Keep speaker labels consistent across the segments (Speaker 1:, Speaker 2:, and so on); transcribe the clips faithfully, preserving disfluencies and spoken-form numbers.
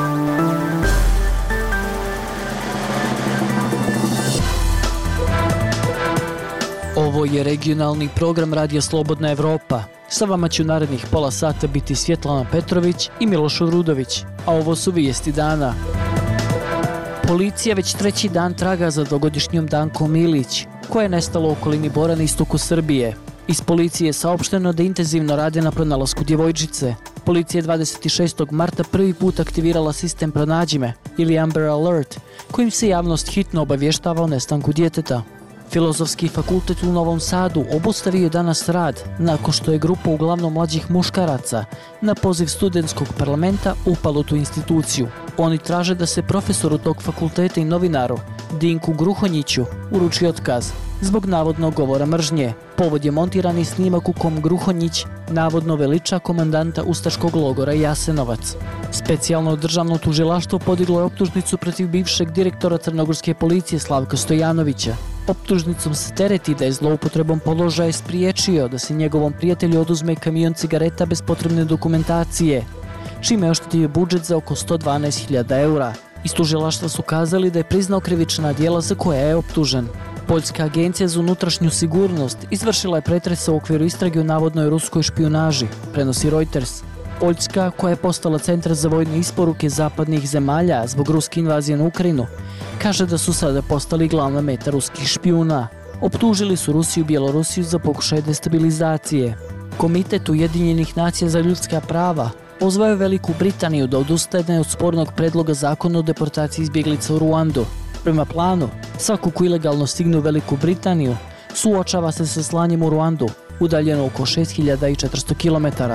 Speaker 1: Ovo je regionalni program Radija Slobodna Evropa. Sa vama će u narednih pola sata biti Svjetlana Petrović i Miloš Rudović, a ovo su vijesti dana. Policija već treći dan traga za dvogodišnjom Dankom Milić, koja je nestala u okolini Bora na istoku Srbije. Iz policije je saopšteno da intenzivno rade na pronalasku djevojčice. Policija je dvadeset šestog marta prvi put aktivirala sistem Pronađi me ili Amber Alert, kojim se javnost hitno obavještava o nestanku djeteta. Filozofski fakultet u Novom Sadu obustavio je danas rad nakon što je grupa uglavnom mlađih muškaraca na poziv studentskog parlamenta upala u tu instituciju. Oni traže da se profesoru tog fakulteta i novinaru Dinku Gruhonjiću uruči otkaz zbog navodnog govora mržnje. Povod je montirani snimak u kom Gruhonjić navodno veliča komandanta ustaškog logora Jasenovac. Specijalno državno tužilaštvo podiglo je optužnicu protiv bivšeg direktora crnogorske policije Slavka Stojanovića. Optužnicom se tereti da je zloupotrebom položaja spriječio da se njegovom prijatelju oduzme kamion cigareta bez potrebne dokumentacije, čime je oštetio budžet za oko sto dvanaest hiljada eura. Iz tužilaštva su kazali da je priznao krivična djela za koja je optužen. Poljska agencija za unutrašnju sigurnost izvršila je pretrese u okviru istrage o navodnoj ruskoj špijunaži, prenosi Reuters. Poljska, koja je postala centar za vojne isporuke zapadnih zemalja zbog ruske invazije na Ukrajinu, kaže da su sada postali glavna meta ruskih špijuna. Optužili su Rusiju i Bjelorusiju za pokušaj destabilizacije. Komitet Ujedinjenih nacija za ljudska prava pozvao je Veliku Britaniju da odustane od spornog predloga zakona o deportaciji izbjeglica u Ruandu. Prema planu, svako ko ilegalno stigne u Veliku Britaniju suočava se sa slanjem u Ruandu, udaljeno oko šest hiljada četiristo kilometara.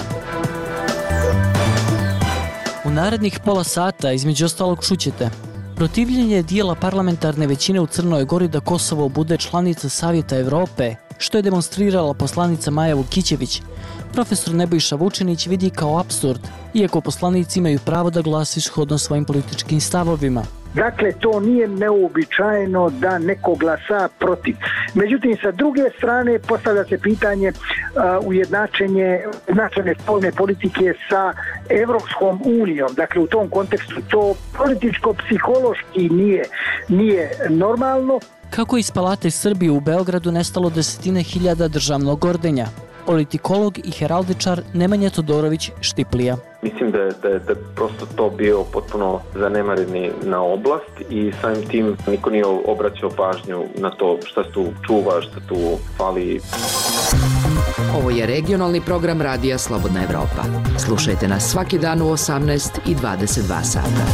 Speaker 1: U narednih pola sata, između ostalog, čućete protivljenje dijela parlamentarne većine u Crnoj Gori da Kosovo bude članica Savjeta Evrope, što je demonstrirala poslanica Maja Vukićević, profesor Nebojša Vučinić vidi kao apsurd, iako poslanici imaju pravo da glasuju shodno svojim političkim stavovima.
Speaker 2: Dakle, to nije neuobičajeno da neko glasa protiv. Međutim, sa druge strane postavlja se pitanje uh, ujednačenje značajne spoljne politike sa Evropskom unijom. Dakle, u tom kontekstu to političko-psihološki nije, nije normalno.
Speaker 1: Kako iz Palate Srbije u Beogradu nestalo desetine hiljada državnog ordenja? Politikolog i heraldičar Nemanja Todorović Štiplija.
Speaker 3: Mislim da je, da je, da je prosto to bio potpuno zanemareni na oblast i samim tim niko nije obraćao pažnju na to šta se tu čuva, šta tu fali.
Speaker 4: Ovo je regionalni program Radija Slobodna Evropa. Slušajte nas svaki dan u osamnaest i dvadeset dva sata.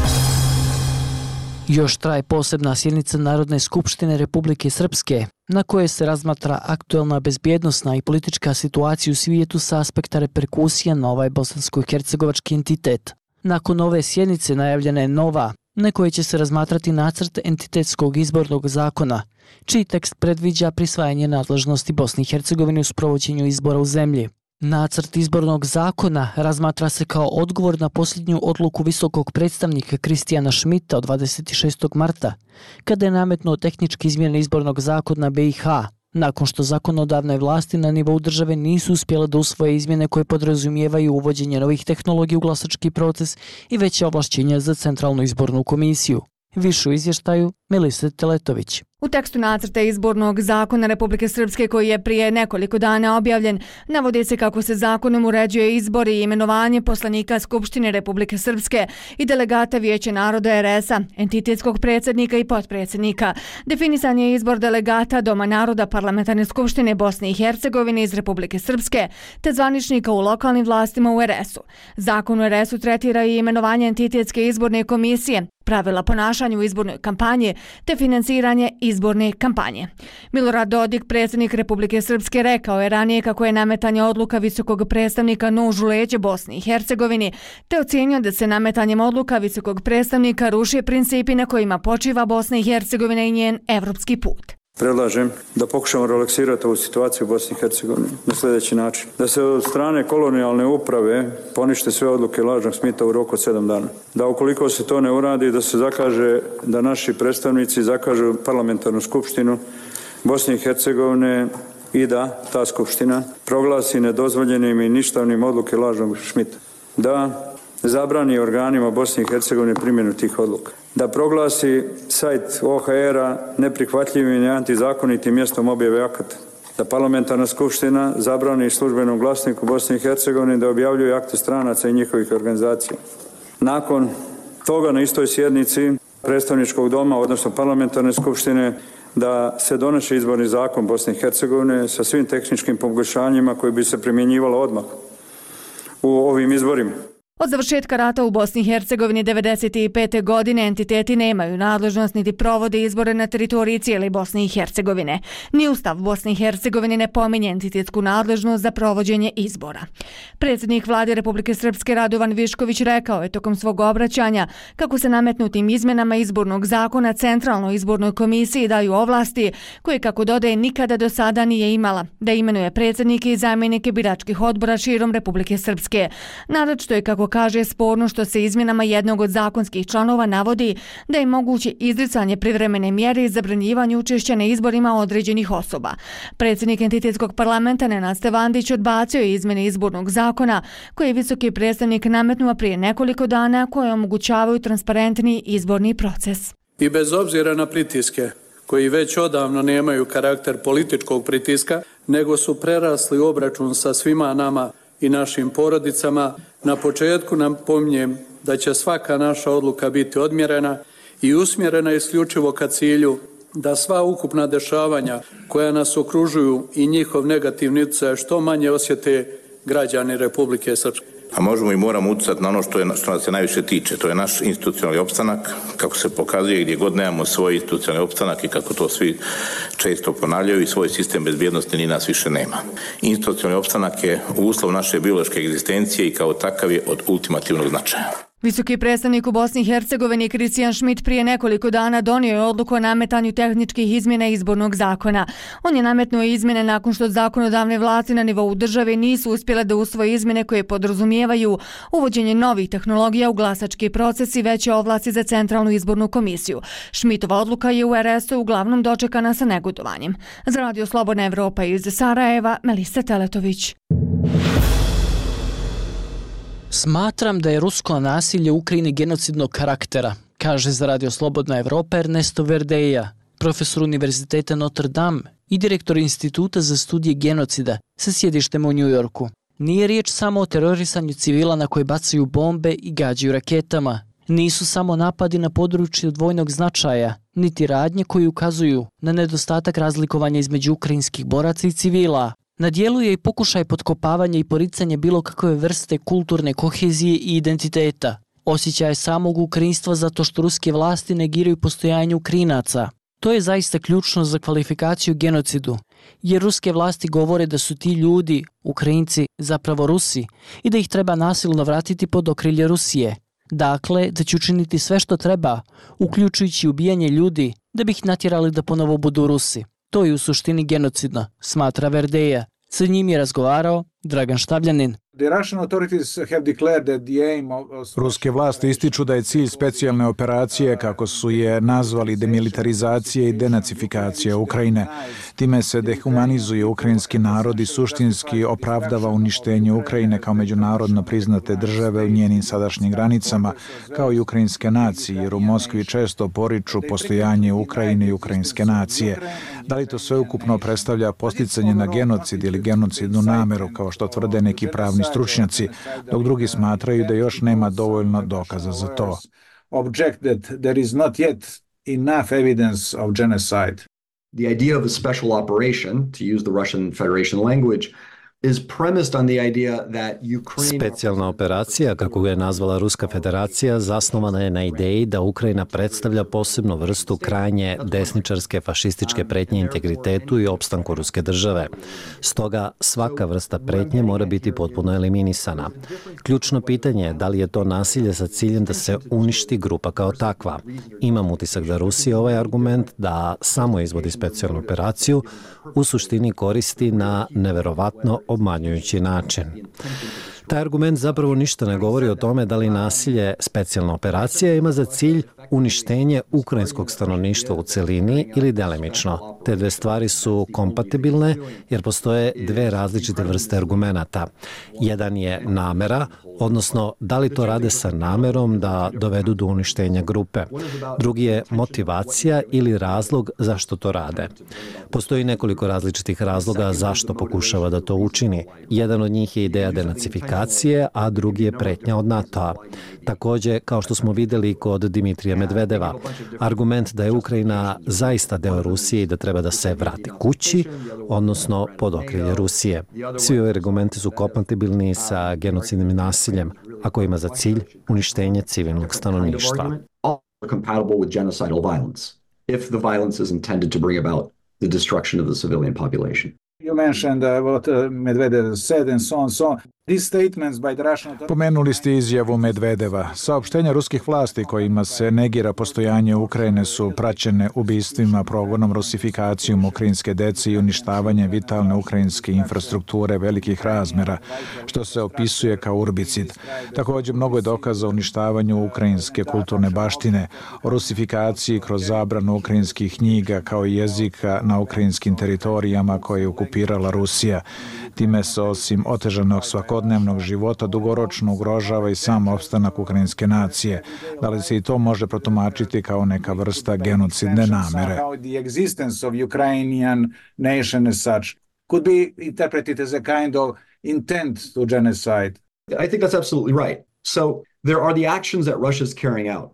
Speaker 1: Još traje posebna sjednica Narodne skupštine Republike Srpske, na kojoj se razmatra aktuelna bezbjednosna i politička situacija u svijetu sa aspekta reperkusija na ovaj bosansko-hercegovački entitet. Nakon ove sjednice najavljena je nova, na kojoj će se razmatrati nacrt entitetskog izbornog zakona, čiji tekst predviđa prisvajanje nadležnosti Bosne i Hercegovine u sprovođenju izbora u zemlji. Nacrt izbornog zakona razmatra se kao odgovor na posljednju odluku visokog predstavnika Kristijana Šmita od dvadeset šestog marta, kada je nametnuo tehničke izmjene izbornog zakona B i H, nakon što zakonodavne vlasti na nivou države nisu uspjele da usvoje izmjene koje podrazumijevaju uvođenje novih tehnologija u glasački proces i veće ovlašćenja za Centralnu izbornu komisiju. Više u izvještaju Melise Teletović.
Speaker 5: U tekstu nacrta izbornog zakona Republike Srpske koji je prije nekoliko dana objavljen, navodi se kako se zakonom uređuje izbor i imenovanje poslanika Skupštine Republike Srpske i delegata Vijeća naroda R S-a, entitetskog predsjednika i potpredsjednika. Definisan je izbor delegata Doma naroda Parlamentarne skupštine Bosne i Hercegovine iz Republike Srpske, te zvaničnika u lokalnim vlastima u R S-u. Zakon u R S-u tretira i imenovanje entitetske izborne komisije, pravila ponašanja u izbornoj kampanji te financiranje izborne kampanje. Milorad Dodik, predsjednik Republike Srpske, rekao je ranije kako je nametanje odluka visokog predstavnika nož u leđe Bosni i Hercegovini, te ocjenio da se nametanjem odluka visokog predstavnika ruše principi na kojima počiva Bosna i Hercegovina i njen evropski put.
Speaker 6: Predlažem da pokušamo relaksirati ovu situaciju u Bosni i Hercegovini na sljedeći način. Da se od strane kolonijalne uprave ponište sve odluke lažnog Smita u roku od sedam dana. Da ukoliko se to ne uradi, da se zakaže, da naši predstavnici zakažu parlamentarnu skupštinu Bosne i Hercegovine i da ta skupština proglasi nedozvoljenim i ništavnim odluke lažnog Šmita. Da zabrani organima Bosne i Hercegovine primjenu tih odluka. Da proglasi sajt O H R-a neprihvatljivim i antizakonitim mjestom objave akata. Da parlamentarna skupština zabrani službenom glasniku Bosne i Hercegovine da objavljuju akte stranaca i njihovih organizacija. Nakon toga na istoj sjednici predstavničkog doma, odnosno parlamentarne skupštine, da se donese izborni zakon Bosne i Hercegovine sa svim tehničkim poboljšanjima koji bi se primjenjivalo odmah u ovim izborima.
Speaker 5: Od završetka rata u Bosni i Hercegovini devedeset pete. godine entiteti nemaju nadležnost niti provode izbore na teritoriji cijele Bosne i Hercegovine. Ni Ustav Bosne i Hercegovine ne pominje entitetsku nadležnost za provođenje izbora. Predsjednik Vlade Republike Srpske Radovan Višković rekao je tokom svog obraćanja kako se nametnutim izmjenama izbornog zakona Centralnoj izbornoj komisiji daju ovlasti koje, kako dodaje, nikada do sada nije imala, da imenuje predsjednike i zamjenike biračkih odbora širom Republike Srpske. Naročito je, kako kaže, sporno što se izmjenama jednog od zakonskih članova navodi da je moguće izricanje privremene mjere i zabranjivanje učešća na izborima određenih osoba. Predsjednik entitetskog parlamenta Nenad Stevandić odbacio je izmjene izbornog zakona koje je visoki predstavnik nametnuo prije nekoliko dana, koje omogućavaju transparentni izborni proces.
Speaker 7: I bez obzira na pritiske koji već odavno nemaju karakter političkog pritiska, nego su prerasli obračun sa svima nama i našim porodicama, na početku napominjem da će svaka naša odluka biti odmjerena i usmjerena isključivo ka cilju da sva ukupna dešavanja koja nas okružuju i njihov negativni utjecaj što manje osjete građani Republike Srpske.
Speaker 8: A možemo i moramo utjecati na ono što, je, što nas se najviše tiče. To je naš institucionalni opstanak, kako se pokazuje gdje god nemamo svoj institucionalni opstanak i kako to svi često ponavljaju, i svoj sistem bezbjednosti ni nas više nema. Institucionalni opstanak je uslov naše biološke egzistencije i kao takav je od ultimativnog značaja.
Speaker 5: Visoki predstavnik u Bosni i Hercegovini Kristijan Šmit prije nekoliko dana donio je odluku o nametanju tehničkih izmjena izbornog zakona. On je nametnuo izmjene nakon što zakonodavne vlasti na nivou države nisu uspjele da usvoje izmjene koje podrazumijevaju uvođenje novih tehnologija u glasački proces i veće ovlasti za Centralnu izbornu komisiju. Šmitova odluka je u R S U uglavnom dočekana sa negodovanjem. Za Radio Slobodna Evropa iz Sarajeva, Melisa Teletović.
Speaker 1: Smatram da je rusko nasilje u Ukrajini genocidnog karaktera, kaže za Radio Slobodna Evropa Ernesto Verdeja, profesor Univerziteta Notre Dame i direktor Instituta za studije genocida sa sjedištem u Njujorku. Nije riječ samo o terorisanju civila na koje bacaju bombe i gađaju raketama. Nisu samo napadi na područje od vojnog značaja, niti radnje koji ukazuju na nedostatak razlikovanja između ukrajinskih boraca i civila. Na dijelu je i pokušaj potkopavanja i poricanja bilo kakve vrste kulturne kohezije i identiteta. Osjećaj samog ukrajinstva zato što ruske vlasti negiraju postojanje Ukrajinaca. To je zaista ključno za kvalifikaciju genocidu, jer ruske vlasti govore da su ti ljudi, Ukrajinci, zapravo Rusi i da ih treba nasilno vratiti pod okrilje Rusije. Dakle, da će učiniti sve što treba, uključujući ubijanje ljudi, da bi ih natjerali da ponovo budu Rusi. To je u suštini genocidno, smatra Verdeja. Sa njim je razgovarao Dragan Štavljanin.
Speaker 9: Ruske vlasti ističu da je cilj specijalne operacije, kako su je nazvali, demilitarizacija i denacifikacija Ukrajine. Time se dehumanizuje ukrajinski narod i suštinski opravdava uništenje Ukrajine kao međunarodno priznate države u njenim sadašnjim granicama, kao i ukrajinske nacije, jer u Moskvi često poriču postojanje Ukrajine i ukrajinske nacije. Da li to sveukupno predstavlja posticanje na genocid ili genocidnu nameru, kao što tvrde neki pravni stručnjaci, dok drugi smatraju da još nema dovoljno dokaza za to.
Speaker 10: The idea of a special operation, to use the Russian Federation language, is premised on the idea that Ukraine...
Speaker 11: Specijalna operacija, kako ga je nazvala Ruska federacija, zasnovana je na ideji da Ukrajina predstavlja posebnu vrstu krajnje desničarske fašističke pretnje integritetu i opstanku ruske države. Stoga svaka vrsta pretnje mora biti potpuno eliminisana. Ključno pitanje je da li je to nasilje sa ciljem da se uništi grupa kao takva. Imam utisak da Rusija ovaj argument da samo izvodi specijalnu operaciju u suštini koristi na neverovatno obmanjujući način. Taj argument zapravo ništa ne govori o tome da li nasilje specijalna operacija ima za cilj uništenje ukrajinskog stanovništva u celini ili delimično. Te dve stvari su kompatibilne jer postoje dve različite vrste argumenata. Jedan je namera, odnosno da li to rade sa namerom da dovedu do uništenja grupe. Drugi je motivacija ili razlog zašto to rade. Postoji nekoliko različitih razloga zašto pokušava da to učini. Jedan od njih je ideja denacifikacije, a drugi je pretnja od NATO-a. Takođe, kao što smo videli kod Dimitrija Medvedeva, argument da je Ukrajina zaista deo Rusije i da treba da se vrati kući, odnosno pod okrilje Rusije. Svi ovi argumenti su kompatibilni sa genocidnim nasiljem, a koji ima za cilj uništenje civilnog stanovništva.
Speaker 10: Compatible with genocidal violence, if the violence is intended to bring about the destruction of the civilian population.
Speaker 9: You mentioned uh, what uh, Medvedev said and so on, so on. These statements by the Russian authorities... Pomenuli ste izjavu Medvedeva. Saopštenja ruskih vlasti kojima se negira postojanje Ukrajine su praćene ubistvima, progonom, rusifikacijom ukrajinske dece i uništavanjem vitalne ukrajinske infrastrukture velikih razmera, što se opisuje kao urbicid. Također, mnogo je dokaza o uništavanju ukrajinske kulturne baštine, o rusifikaciji kroz zabranu ukrajinskih knjiga kao i jezika na ukrajinskim teritorijama koje je okupirala Rusija. Time se osim otežanog svakodnevnog života dugoročno ugrožava i sam opstanak ukrajinske nacije. Da li se i to može protumačiti kao neka vrsta genocidne namere? The existence of Ukrainian nation as such could be interpreted as a kind of intent to genocide.
Speaker 10: I think that's absolutely right. So there are the actions that Russia is carrying out.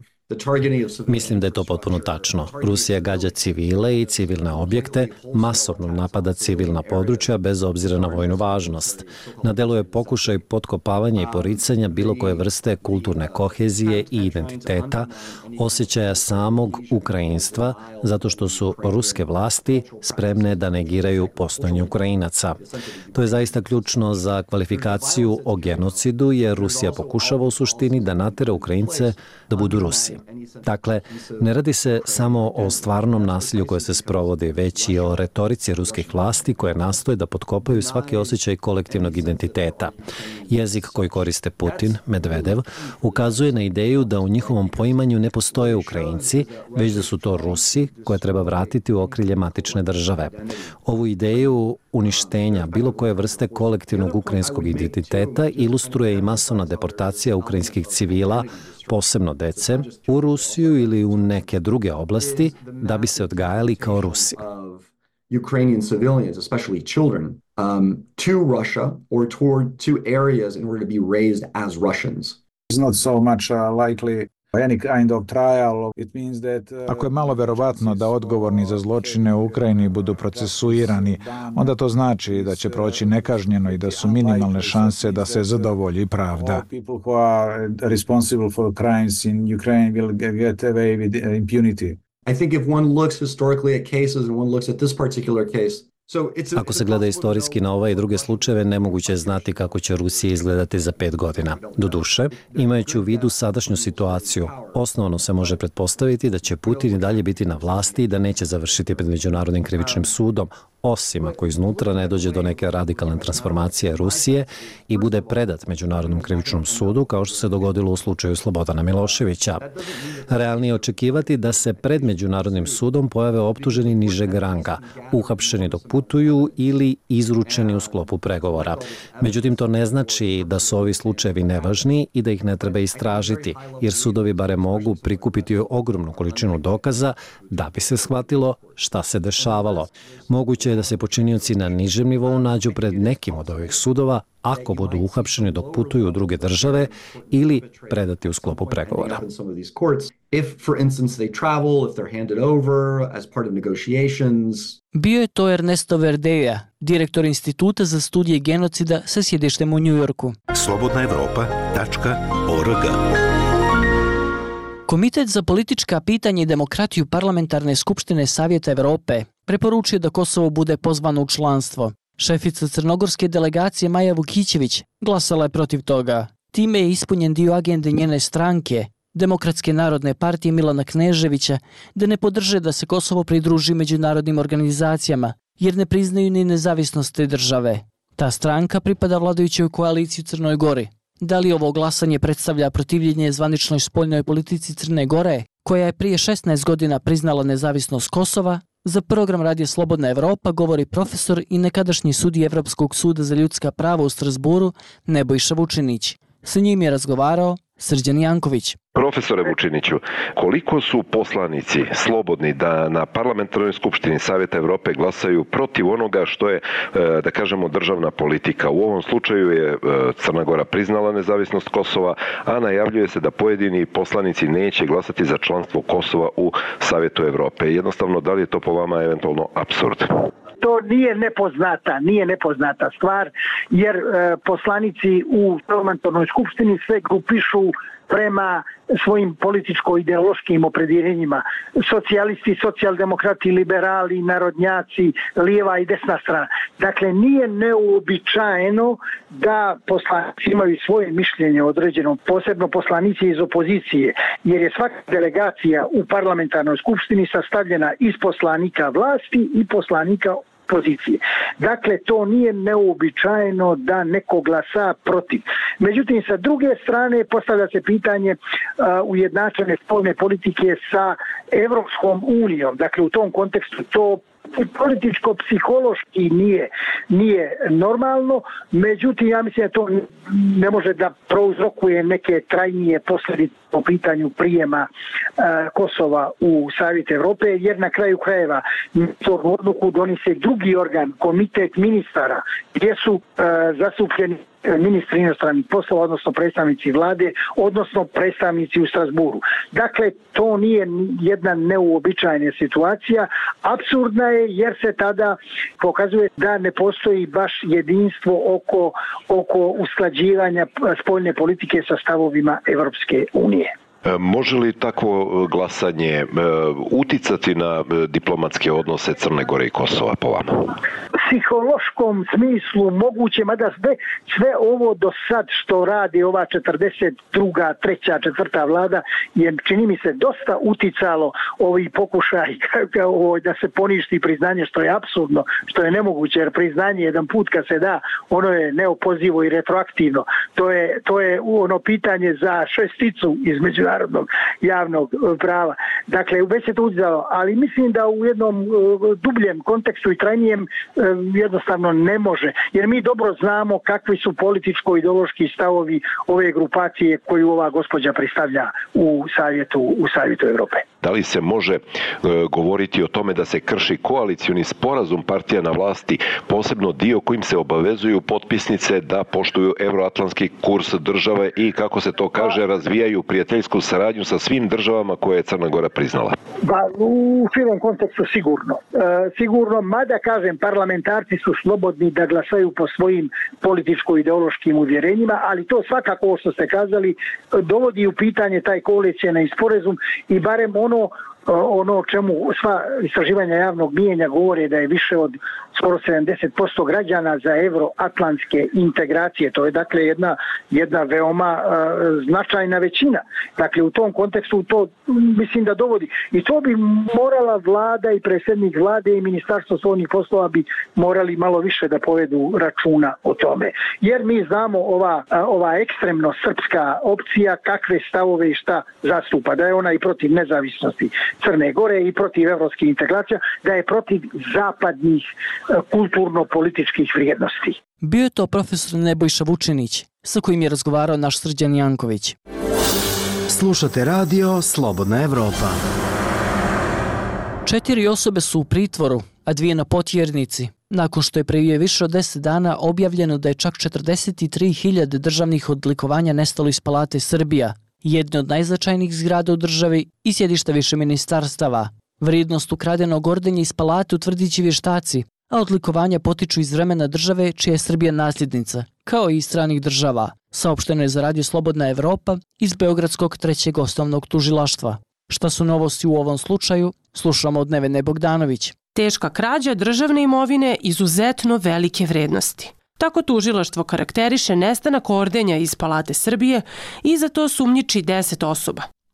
Speaker 11: Mislim da je to potpuno tačno. Rusija gađa civile i civilne objekte, masovno napada civilna područja bez obzira na vojnu važnost. Na delu je pokušaj potkopavanja i poricanja bilo koje vrste kulturne kohezije i identiteta, osjećaja samog ukrajinstva, zato što su ruske vlasti spremne da negiraju postojanje Ukrajinaca. To je zaista ključno za kvalifikaciju o genocidu, jer Rusija pokušava u suštini da natera Ukrajince da budu Rusi. Dakle, ne radi se samo o stvarnom nasilju koje se sprovodi, već i o retorici ruskih vlasti koje nastoje da potkopaju svaki osjećaj kolektivnog identiteta. Jezik koji koriste Putin, Medvedev, ukazuje na ideju da u njihovom poimanju ne postoje Ukrajinci, već da su to Rusi koje treba vratiti u okrilje matične države. Ovu ideju uništenja bilo koje vrste kolektivnog ukrajinskog identiteta ilustruje i masovna deportacija ukrajinskih civila, posebno dece, u Rusiju ili u neke druge oblasti da bi se odgajali kao Rusi.
Speaker 10: Ukrainian civilians, especially children, um, to Russia or toward to areas in order to be raised as Russians.
Speaker 9: It's not so much uh, likely any kind of trial. It means that uh, Ako je malo verovatno da odgovorni za zločine u Ukrajini budu procesuirani, onda to znači da će proći nekažnjeno i da su minimalne šanse da se zadovolji pravda. People who are responsible for crimes in Ukraine will get away with impunity.
Speaker 10: I think if one looks historically at cases and one looks at this particular case,
Speaker 11: Ako se gleda istorijski na ovaj i druge slučajeve, nemoguće je znati kako će Rusija izgledati za pet godina. Doduše, imajući u vidu sadašnju situaciju, osnovno se može pretpostaviti da će Putin i dalje biti na vlasti i da neće završiti pred Međunarodnim krivičnim sudom, osim ako iznutra ne dođe do neke radikalne transformacije Rusije i bude predat Međunarodnom krivičnom sudu, kao što se dogodilo u slučaju Slobodana Miloševića. Realnije je očekivati da se pred Međunarodnim sudom pojave optuženi nižeg ranga, uhapšeni dok putuju ili izručeni u sklopu pregovora. Međutim, to ne znači da su ovi slučajevi nevažni i da ih ne treba istražiti, jer sudovi bare mogu prikupiti ogromnu količinu dokaza da bi se shvatilo šta se dešavalo. Moguće je da se počinioci na nižem nivou nađu pred nekim od ovih sudova ako budu uhapšeni dok putuju u druge države ili predati u sklopu pregovora.
Speaker 1: Bio je to Ernesto Verdeja, direktor Instituta za studije genocida sa sjedištem u Njujorku.
Speaker 12: slobodna evropa tačka org.
Speaker 1: Komitet za politička pitanja i demokratiju Parlamentarne skupštine Savjeta Evrope preporučuje da Kosovo bude pozvano u članstvo. Šefica crnogorske delegacije Maja Vukićević glasala je protiv toga. Time je ispunjen dio agende njene stranke, Demokratske narodne partije Milana Kneževića, da ne podrže da se Kosovo pridruži međunarodnim organizacijama, jer ne priznaju ni nezavisnost te države. Ta stranka pripada vladajućoj koaliciji u Crnoj Gori. Da li ovo glasanje predstavlja protivljenje zvaničnoj spoljnoj politici Crne Gore, koja je prije šesnaest godina priznala nezavisnost Kosova, za program Radija Slobodna Evropa govori profesor i nekadašnji sudija Evropskog suda za ljudska prava u Strasburu Nebojša Vučinić. Sa njim je razgovarao Srđan Janković.
Speaker 13: Profesore Vučiniću, koliko su poslanici slobodni da na parlamentarnoj skupštini Savjeta Evrope glasaju protiv onoga što je, da kažemo, državna politika? U ovom slučaju je Crna Gora priznala nezavisnost Kosova, a najavljuje se da pojedini poslanici neće glasati za članstvo Kosova u Savjetu Evrope. Jednostavno, da li je to po vama eventualno apsurd?
Speaker 2: To nije nepoznata, nije nepoznata stvar, jer e, poslanici u parlamentarnoj skupštini sve grupišu prema svojim političko-ideološkim opredjeljenjima. Socijalisti, socijaldemokrati, liberali, narodnjaci, lijeva i desna strana. Dakle, nije neuobičajeno da poslanici imaju svoje mišljenje određeno, posebno poslanici iz opozicije, jer je svaka delegacija u parlamentarnoj skupštini sastavljena iz poslanika vlasti i poslanika pozicije. Dakle, to nije neuobičajeno da neko glasa protiv. Međutim, sa druge strane postavlja se pitanje uh, ujednačene spoljne politike sa Evropskom unijom. Dakle, u tom kontekstu to političko-psihološki nije, nije normalno, međutim ja mislim da to ne može da prouzrokuje neke trajnije posljedice po pitanju prijema uh, Kosova u Savjet Evrope, jer na kraju krajeva to odluku donese drugi organ, komitet ministara, gdje su uh, zastupljeni ministri inostranih poslova, odnosno predstavnici vlade, odnosno predstavnici u Strasburu. Dakle, to nije jedna neuobičajena situacija. Apsurdna je jer se tada pokazuje da ne postoji baš jedinstvo oko, oko usklađivanja spoljne politike sa stavovima Evropske unije.
Speaker 13: Može li takvo glasanje uticati na diplomatske odnose Crne Gore i Kosova po vama?
Speaker 2: Psihološkom smislu moguće, mada sve, sve ovo do sad što radi ova četrdeset druga, treća, četvrta vlada je, čini mi se, dosta uticalo ovi pokušaj da se poništi priznanje, što je apsurdno, što je nemoguće, jer priznanje jedan put kad se da, ono je neopozivo i retroaktivno. To je, to je ono pitanje za šesticu iz međunarodnog javnog prava. Dakle, već se to uticalo, ali mislim da u jednom dubljem kontekstu i trajnijem jednostavno ne može, jer mi dobro znamo kakvi su političko-ideološki stavovi ove grupacije koju ova gospođa predstavlja u Savjetu, u Savjetu Evrope.
Speaker 13: Da li se može e, govoriti o tome da se krši koalicioni sporazum partija na vlasti, posebno dio kojim se obavezuju potpisnice da poštuju euroatlantski kurs države i, kako se to kaže, razvijaju prijateljsku saradnju sa svim državama koje je Crna Gora priznala?
Speaker 2: Ba, u širem kontekstu sigurno. E, sigurno, mada kažem, parlamentarci su slobodni da glasaju po svojim političko-ideološkim uvjerenjima, ali to svakako, što ste kazali, dovodi u pitanje taj koalicioni sporazum i barem ono ono o čemu sva istraživanja javnog mijenja govore da je više od skoro sedamdeset posto građana za euroatlantske integracije. To je dakle jedna, jedna veoma uh, značajna većina. Dakle, u tom kontekstu to mislim da dovodi. I to bi morala vlada i predsjednik vlade i ministarstvo spoljnih poslova bi morali malo više da povedu računa o tome. Jer mi znamo ova, ova ekstremno srpska opcija kakve stavove i šta zastupa. Da je ona i protiv nezavisnosti Crne Gore i protiv evropskih integracija, da je protiv zapadnih kulturno-političkih vrijednosti.
Speaker 1: Bio je to profesor Nebojša Vučinić, sa kojim je razgovarao naš Srđan Janković.
Speaker 14: Slušate radio Slobodna Evropa.
Speaker 1: Četiri osobe su u pritvoru, a dvije na potjernici, nakon što je prije više od deset dana objavljeno da je čak četrdeset tri hiljade državnih odlikovanja nestalo iz Palate Srbija, jedne od najznačajnijih zgrada u državi i sjedišta više ministarstava. Vrijednost ukradenog ordenja iz palate utvrdit će vještaci, a odlikovanja potiču iz vremena države čija je Srbija nasljednica, kao i iz stranih država. Saopšteno je za Radio Slobodna Evropa iz Beogradskog trećeg osnovnog tužilaštva. Šta su novosti u ovom slučaju, slušamo od Nevene Bogdanović.
Speaker 15: Teška krađa državne imovine izuzetno velike vrednosti. Tako tužilaštvo karakteriše nestanak ordenja iz Palate Srbije i za to sumnjiči deset osoba.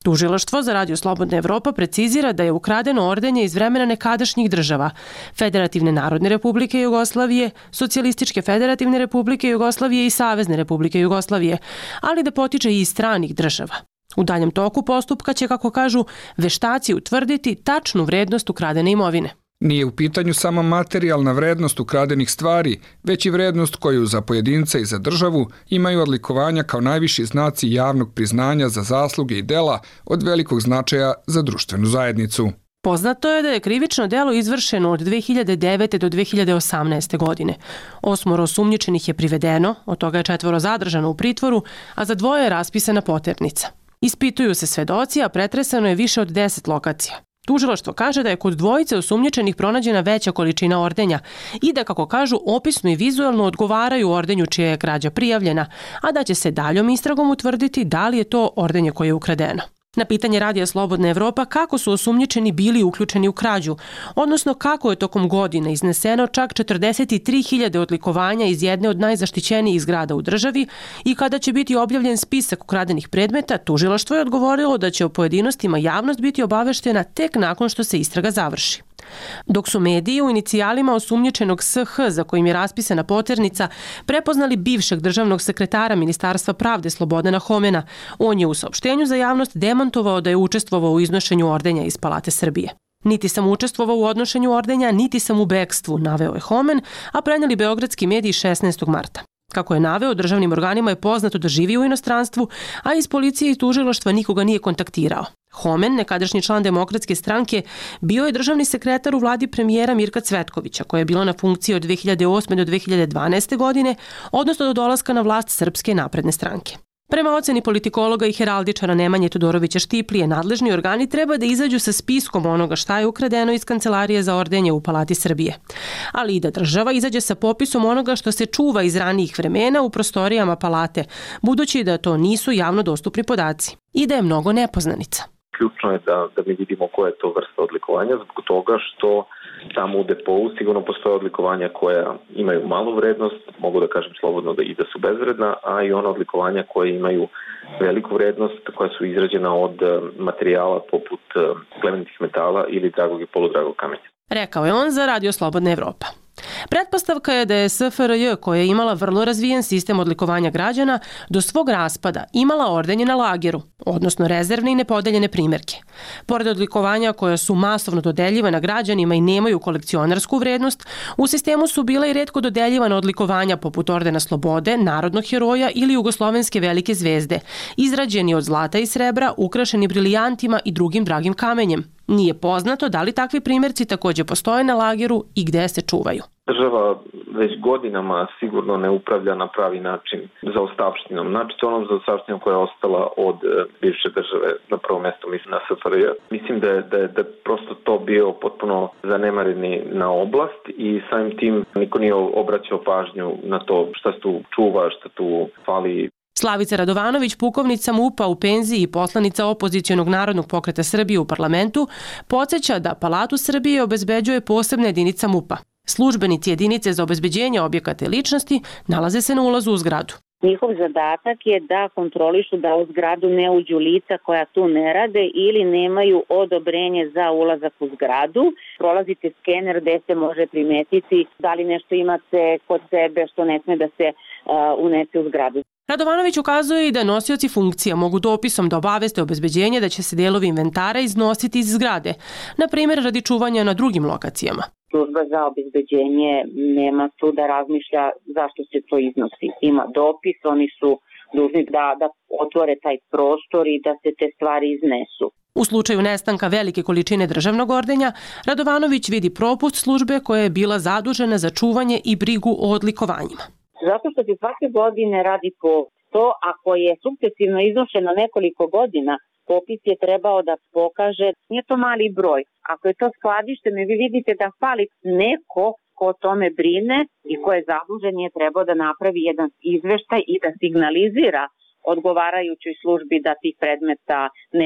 Speaker 15: Tužilaštvo za Radio Slobodna Evropa precizira da je ukradeno ordenje iz vremena nekadašnjih država, Federativne narodne republike Jugoslavije, Socijalističke federativne republike Jugoslavije i Savezne republike Jugoslavije, ali da potiče i iz stranih država. U daljem toku postupka će, kako kažu, veštaci utvrditi tačnu vrednost ukradene imovine.
Speaker 16: Nije u pitanju sama materijalna vrednost ukradenih stvari, već i vrednost koju za pojedinca i za državu imaju odlikovanja kao najviši znaci javnog priznanja za zasluge i dela od velikog značaja za društvenu zajednicu.
Speaker 15: Poznato je da je krivično delo izvršeno od dve hiljade devete. do dve hiljade osamnaeste. godine. Osmoro osumnjičenih je privedeno, od toga je četvoro zadržano u pritvoru, a za dvoje je raspisana poternica. Ispituju se svedoci, a pretresano je više od deset lokacija. Tužilaštvo kaže da je kod dvojice osumnjičenih pronađena veća količina ordenja i da, kako kažu, opisno i vizuelno odgovaraju ordenju čija je krađa prijavljena, a da će se daljom istragom utvrditi da li je to ordenje koje je ukradeno. Na pitanje Radija Slobodna Evropa kako su osumnjičeni bili uključeni u krađu, odnosno kako je tokom godine izneseno čak četrdeset tri hiljade odlikovanja iz jedne od najzaštićenijih zgrada u državi i kada će biti objavljen spisak ukradenih predmeta, tužilaštvo je odgovorilo da će o pojedinostima javnost biti obaveštena tek nakon što se istraga završi. Dok su mediji u inicijalima osumnjičenog S H, za kojim je raspisana poternica, prepoznali bivšeg državnog sekretara Ministarstva pravde Slobodana Homena, on je u saopštenju za javnost demantovao da je učestvovao u iznošenju ordenja iz Palate Srbije. Niti sam učestvovao u odnošenju ordenja, niti sam u bekstvu, naveo je Homen, a preneli beogradski mediji šesnaestog marta. Kako je naveo, državnim organima je poznato da živi u inostranstvu, a iz policije i tužilaštva nikoga nije kontaktirao. Homen, nekadašnji član Demokratske stranke, bio je državni sekretar u vladi premijera Mirka Cvetkovića, koja je bila na funkciji od dve hiljade osme. do dve hiljade dvanaeste. godine, odnosno do dolaska na vlast Srpske napredne stranke. Prema oceni politikologa i heraldičara Nemanje Todorovića Štiplije, nadležni organi treba da izađu sa spiskom onoga šta je ukradeno iz Kancelarije za ordenje u Palati Srbije. Ali i da država izađe sa popisom onoga što se čuva iz ranijih vremena u prostorijama Palate, budući da to nisu javno dostupni podaci i da je mnogo nepoznanica.
Speaker 3: Ključno je da, da mi vidimo koja je to vrsta odlikovanja, zbog toga što tamo u depou sigurno postoje odlikovanja koja imaju malu vrednost, mogu da kažem slobodno da i da su bezvredna, a i ona odlikovanja koje imaju veliku vrednost, koja su izrađena od materijala poput plemenitih metala ili dragog i poludragog kamenja.
Speaker 15: Rekao je on za Radio Slobodna Evropa. Pretpostavka je da je S F R J, koja je imala vrlo razvijen sistem odlikovanja građana, do svog raspada imala ordenje na lageru, odnosno rezervne i nepodeljene primerke. Pored odlikovanja koja su masovno dodeljivana građanima i nemaju kolekcionarsku vrednost, u sistemu su bila i retko dodeljivana odlikovanja poput Ordena Slobode, Narodnog heroja ili Jugoslovenske velike zvezde, izrađeni od zlata i srebra, ukrašeni brilijantima i drugim dragim kamenjem. Nije poznato da li takvi primjerci također postoje na lageru i gde se čuvaju.
Speaker 3: Država već godinama sigurno ne upravlja na pravi način za ostavštinom. Znači to onom za ostavštinom koja je ostala od bivše države, na prvo mjesto mislim na S F R J. Mislim da je, da je, da je prosto to bio potpuno zanemareni na oblast i samim tim niko nije obraćao pažnju na to šta se tu čuva, šta tu fali.
Speaker 15: Slavica Radovanović, pukovnica MUP-a u penziji i poslanica opozicionog Narodnog pokreta Srbije u parlamentu, podsjeća da Palatu Srbije obezbeđuje posebna jedinica MUP-a. Službenici jedinice za obezbeđenje objekata i ličnosti nalaze se na ulazu u zgradu.
Speaker 17: Njihov zadatak je da kontrolišu da u zgradu ne uđu lica koja tu ne rade ili nemaju odobrenje za ulazak u zgradu. Prolazite skener gde se može primetiti da li nešto imate kod sebe što ne sme da se uh, unese u zgradu.
Speaker 15: Radovanović ukazuje i da nosioci funkcija mogu dopisom da obaveste obezbeđenje da će se delovi inventara iznositi iz zgrade, na primjer radi čuvanja na drugim lokacijama.
Speaker 17: Služba za obezbeđenje nema tu da razmišlja zašto se to iznosi. Ima dopis, oni su dužni da, da otvore taj prostor i da se te stvari iznesu.
Speaker 15: U slučaju nestanka velike količine državnog ordenja, Radovanović vidi propust službe koja je bila zadužena za čuvanje i brigu o odlikovanjima.
Speaker 17: Zato što se svake godine radi po to, ako je sukcesivno iznošeno nekoliko godina, popis je trebao da pokaže, nije to mali broj. Ako je to skladišteno i vi vidite da fali neko ko o tome brine i ko je zadužen, je trebao da napravi jedan izveštaj i da signalizira odgovarajućoj službi da tih predmeta nema.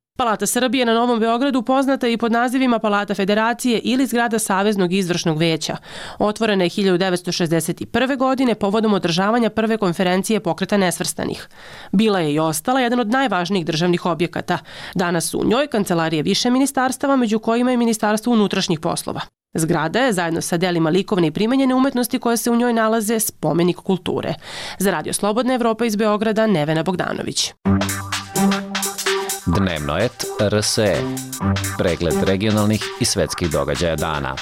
Speaker 15: Palata Srbije na Novom Beogradu poznata je i pod nazivima Palata Federacije ili zgrada Saveznog izvršnog veća. Otvorena je hiljadu devetsto šezdeset prve. godine povodom održavanja prve konferencije Pokreta nesvrstanih. Bila je i ostala jedan od najvažnijih državnih objekata. Danas su u njoj kancelarije više ministarstava, među kojima je Ministarstvo unutrašnjih poslova. Zgrada je, zajedno sa delima likovne i primenjene umetnosti koje se u njoj nalaze, spomenik kulture. Za Radio Slobodna Evropa iz Beograda, Nevena Bogdanović.
Speaker 11: Dnevno et R S E. Pregled regionalnih i svetskih događaja dana.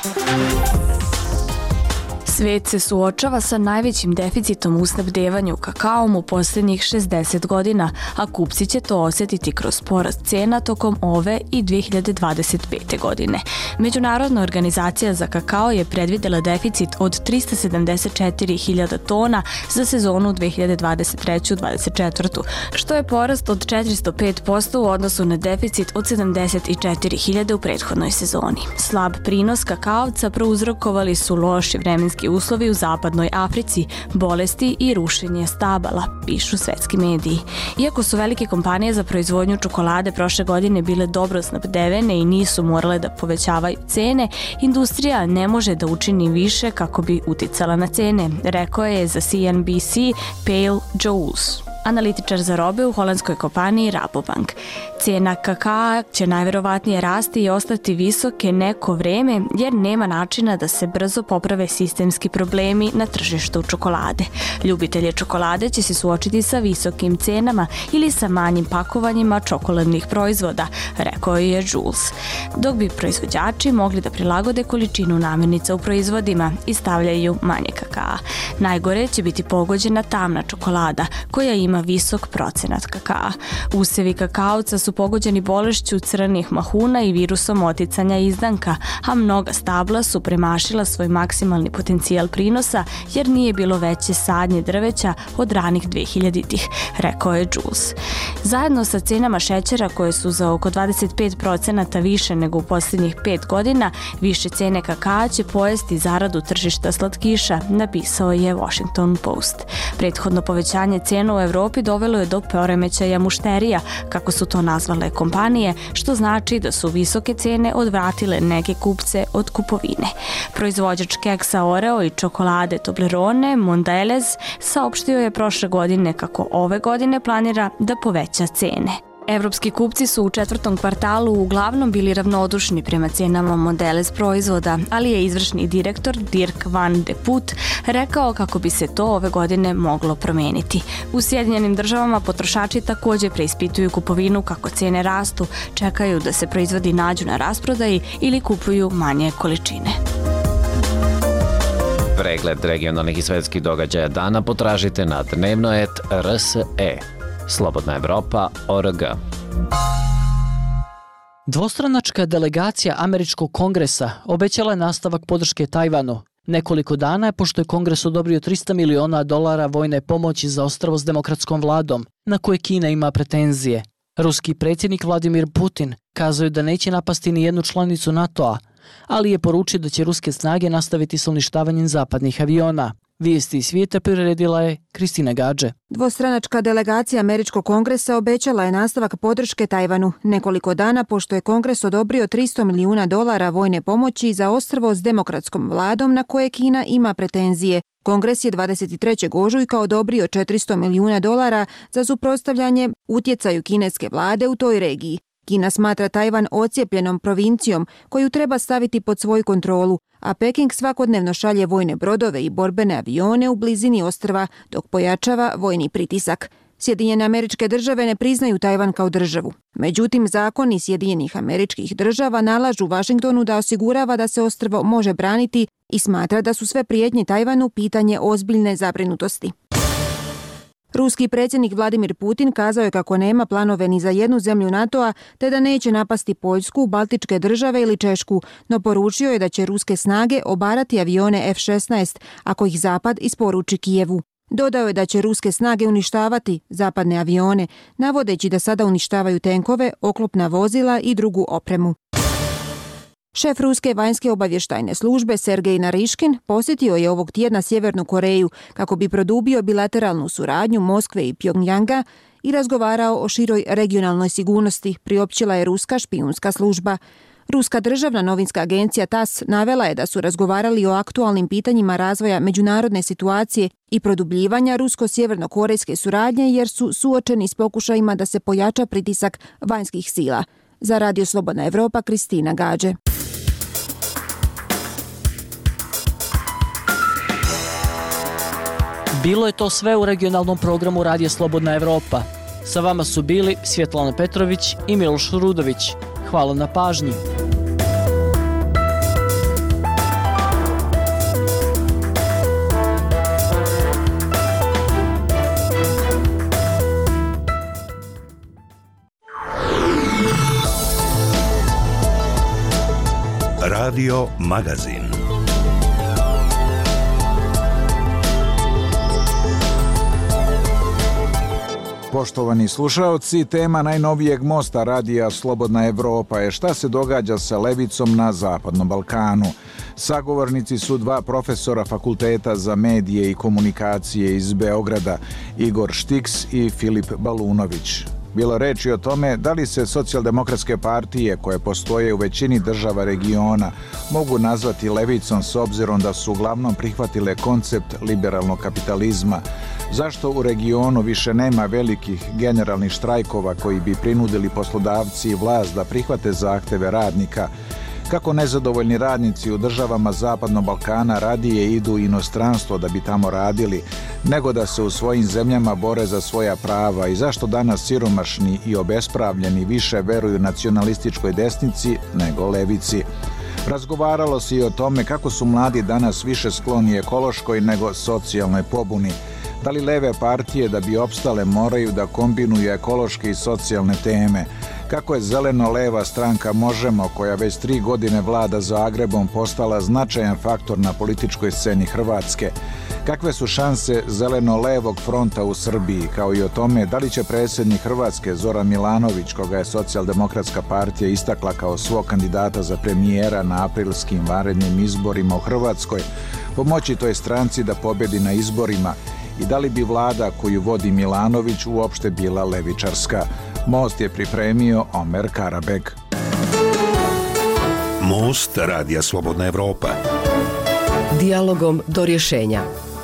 Speaker 18: Svet se suočava sa najvećim deficitom u snabdevanju kakaom u posljednjih šezdeset godina, a kupci će to osjetiti kroz porast cena tokom ove i dve hiljade dvadeset pete. godine. Međunarodna organizacija za kakao je predvidela deficit od trista sedamdeset četiri hiljada tona za sezonu dve hiljade dvadeset treće dvadeset četvrte. što je porast od četiristo pet posto u odnosu na deficit od sedamdeset četiri hiljade u prethodnoj sezoni. Slab prinos kakaovca prouzrokovali su loši vremenski uslovi u zapadnoj Africi, bolesti i rušenje stabala, pišu svetski mediji. Iako su velike kompanije za proizvodnju čokolade prošle godine bile dobro snabdevene i nisu morale da povećavaju cene, industrija ne može da učini više kako bi uticala na cene, rekao je za C N B C Pale Joules, analitičar za robe u holandskoj kompaniji Rabobank. Cena kakaa će najverovatnije rasti i ostati visoke neko vreme jer nema načina da se brzo poprave sistemski problemi na tržištu čokolade. Ljubitelji čokolade će se suočiti sa visokim cenama ili sa manjim pakovanjima čokoladnih proizvoda, rekao je Jules. Dok bi proizvođači mogli da prilagode količinu namirnica u proizvodima i stavljaju manje kakaa. Najgore će biti pogođena tamna čokolada koja ima visok procenat kakaa. Usevi kakaovca su pogođeni bolešću crnih mahuna i virusom oticanja izdanka, a mnoga stabla su premašila svoj maksimalni potencijal prinosa jer nije bilo veće sadnje drveća od ranih dve hiljaditih, rekao je Jules. Zajedno sa cenama šećera koje su za oko dvadeset pet procenata više nego u posljednjih pet godina, više cene kakaa će pojesti zaradu tržišta slatkiša, napisao je Washington Post. Prethodno povećanje cena u Evropi dovelo je do poremećaja mušterija, kako su to nazvale kompanije, što znači da su visoke cene odvratile neke kupce od kupovine. Proizvođač keksa Oreo i čokolade Toblerone, Mondelez, saopštio je prošle godine kako ove godine planira da poveća cene. Evropski kupci su u četvrtom kvartalu uglavnom bili ravnodušni prema cenama Mondelez proizvoda, ali je izvršni direktor Dirk van de Put rekao kako bi se to ove godine moglo promeniti. U Sjedinjenim državama potrošači također preispituju kupovinu kako cene rastu, čekaju da se proizvodi nađu na rasprodaji ili kupuju manje količine.
Speaker 11: Pregled regionalnih i svetskih događaja dana potražite na dnevno et R S E. Slobodna Evropa, O R G.
Speaker 1: Dvostranačka delegacija Američkog kongresa obećala je nastavak podrške Tajvanu. Nekoliko dana je pošto je Kongres odobrio trista miliona dolara vojne pomoći za ostrvo s demokratskom vladom, na koje Kina ima pretenzije. Ruski predsjednik Vladimir Putin kazao je da neće napasti ni jednu članicu NATO-a, ali je poručio da će ruske snage nastaviti sa uništavanjem zapadnih aviona. Vijesti iz svijeta priredila je Kristina Gađe.
Speaker 19: Dvostranačka delegacija Američkog kongresa obećala je nastavak podrške Tajvanu nekoliko dana pošto je Kongres odobrio tristo milijuna dolara vojne pomoći za ostrvo s demokratskom vladom na koje Kina ima pretenzije. Kongres je dvadeset trećeg ožujka odobrio četiristo milijuna dolara za suprotstavljanje utjecaju kineske vlade u toj regiji. Kina smatra Tajvan ocijepljenom provincijom koju treba staviti pod svoju kontrolu, a Peking svakodnevno šalje vojne brodove i borbene avione u blizini ostrva dok pojačava vojni pritisak. Sjedinjene Američke Države ne priznaju Tajvan kao državu. Međutim, zakoni Sjedinjenih Američkih Država nalažu Vašingtonu da osigurava da se ostrvo može braniti i smatra da su sve prijetnje Tajvanu pitanje ozbiljne zabrinutosti. Ruski predsjednik Vladimir Putin kazao je kako nema planove ni za jednu zemlju NATO-a te da neće napasti Poljsku, Baltičke države ili Češku, no poručio je da će ruske snage obarati avione F šesnaest ako ih Zapad isporuči Kijevu. Dodao je da će ruske snage uništavati zapadne avione, navodeći da sada uništavaju tenkove, oklopna vozila i drugu opremu. Šef ruske vanjske obavještajne službe Sergej Nariškin posjetio je ovog tjedna Sjevernu Koreju kako bi produbio bilateralnu suradnju Moskve i Pjongjanga i razgovarao o široj regionalnoj sigurnosti, priopćila je ruska špijunska služba. Ruska državna novinska agencija T A S navela je da su razgovarali o aktualnim pitanjima razvoja međunarodne situacije i produbljivanja rusko-sjeverno-korejske suradnje jer su suočeni s pokušajima da se pojača pritisak vanjskih sila. Za Radio Slobodna Evropa, Kristina Gađe.
Speaker 1: Bilo je to sve u regionalnom programu Radija Slobodna Evropa. Sa vama su bili Svjetlana Petrović i Miloš Rudović. Hvala na pažnji.
Speaker 12: Radio Magazin.
Speaker 9: Poštovani slušaoci, tema najnovijeg mosta Radija Slobodna Evropa je šta se događa sa levicom na Zapadnom Balkanu. Sagovornici su dva profesora Fakulteta za medije i komunikacije iz Beograda, Igor Štiks i Filip Balunović. Bilo reči o tome da li se socijaldemokratske partije koje postoje u većini država regiona mogu nazvati levicom s obzirom da su uglavnom prihvatile koncept liberalnog kapitalizma. Zašto u regionu više nema velikih generalnih štrajkova koji bi prinudili poslodavci i vlast da prihvate zahteve radnika? Kako nezadovoljni radnici u državama Zapadnog Balkana radije idu u inostranstvo da bi tamo radili, nego da se u svojim zemljama bore za svoja prava i zašto danas siromašni i obespravljeni više veruju nacionalističkoj desnici nego levici? Razgovaralo se i o tome kako su mladi danas više skloni ekološkoj nego socijalnoj pobuni. Da li leve partije da bi opstale moraju da kombinuju ekološke i socijalne teme? Kako je zeleno-leva stranka Možemo, koja već tri godine vlada Zagrebom, postala značajan faktor na političkoj sceni Hrvatske? Kakve su šanse zeleno-levog fronta u Srbiji, kao i o tome da li će predsjednik Hrvatske Zoran Milanović, koga je socijaldemokratska partija istakla kao svog kandidata za premijera na aprilskim vanrednim izborima u Hrvatskoj, pomoći toj stranci da pobjedi na izborima i da li bi vlada koju vodi Milanović uopšte bila levičarska? Most je pripremio Omer Karabeg.
Speaker 12: Most Radija Slobodna Evropa.
Speaker 20: Dijalogom do rješenja.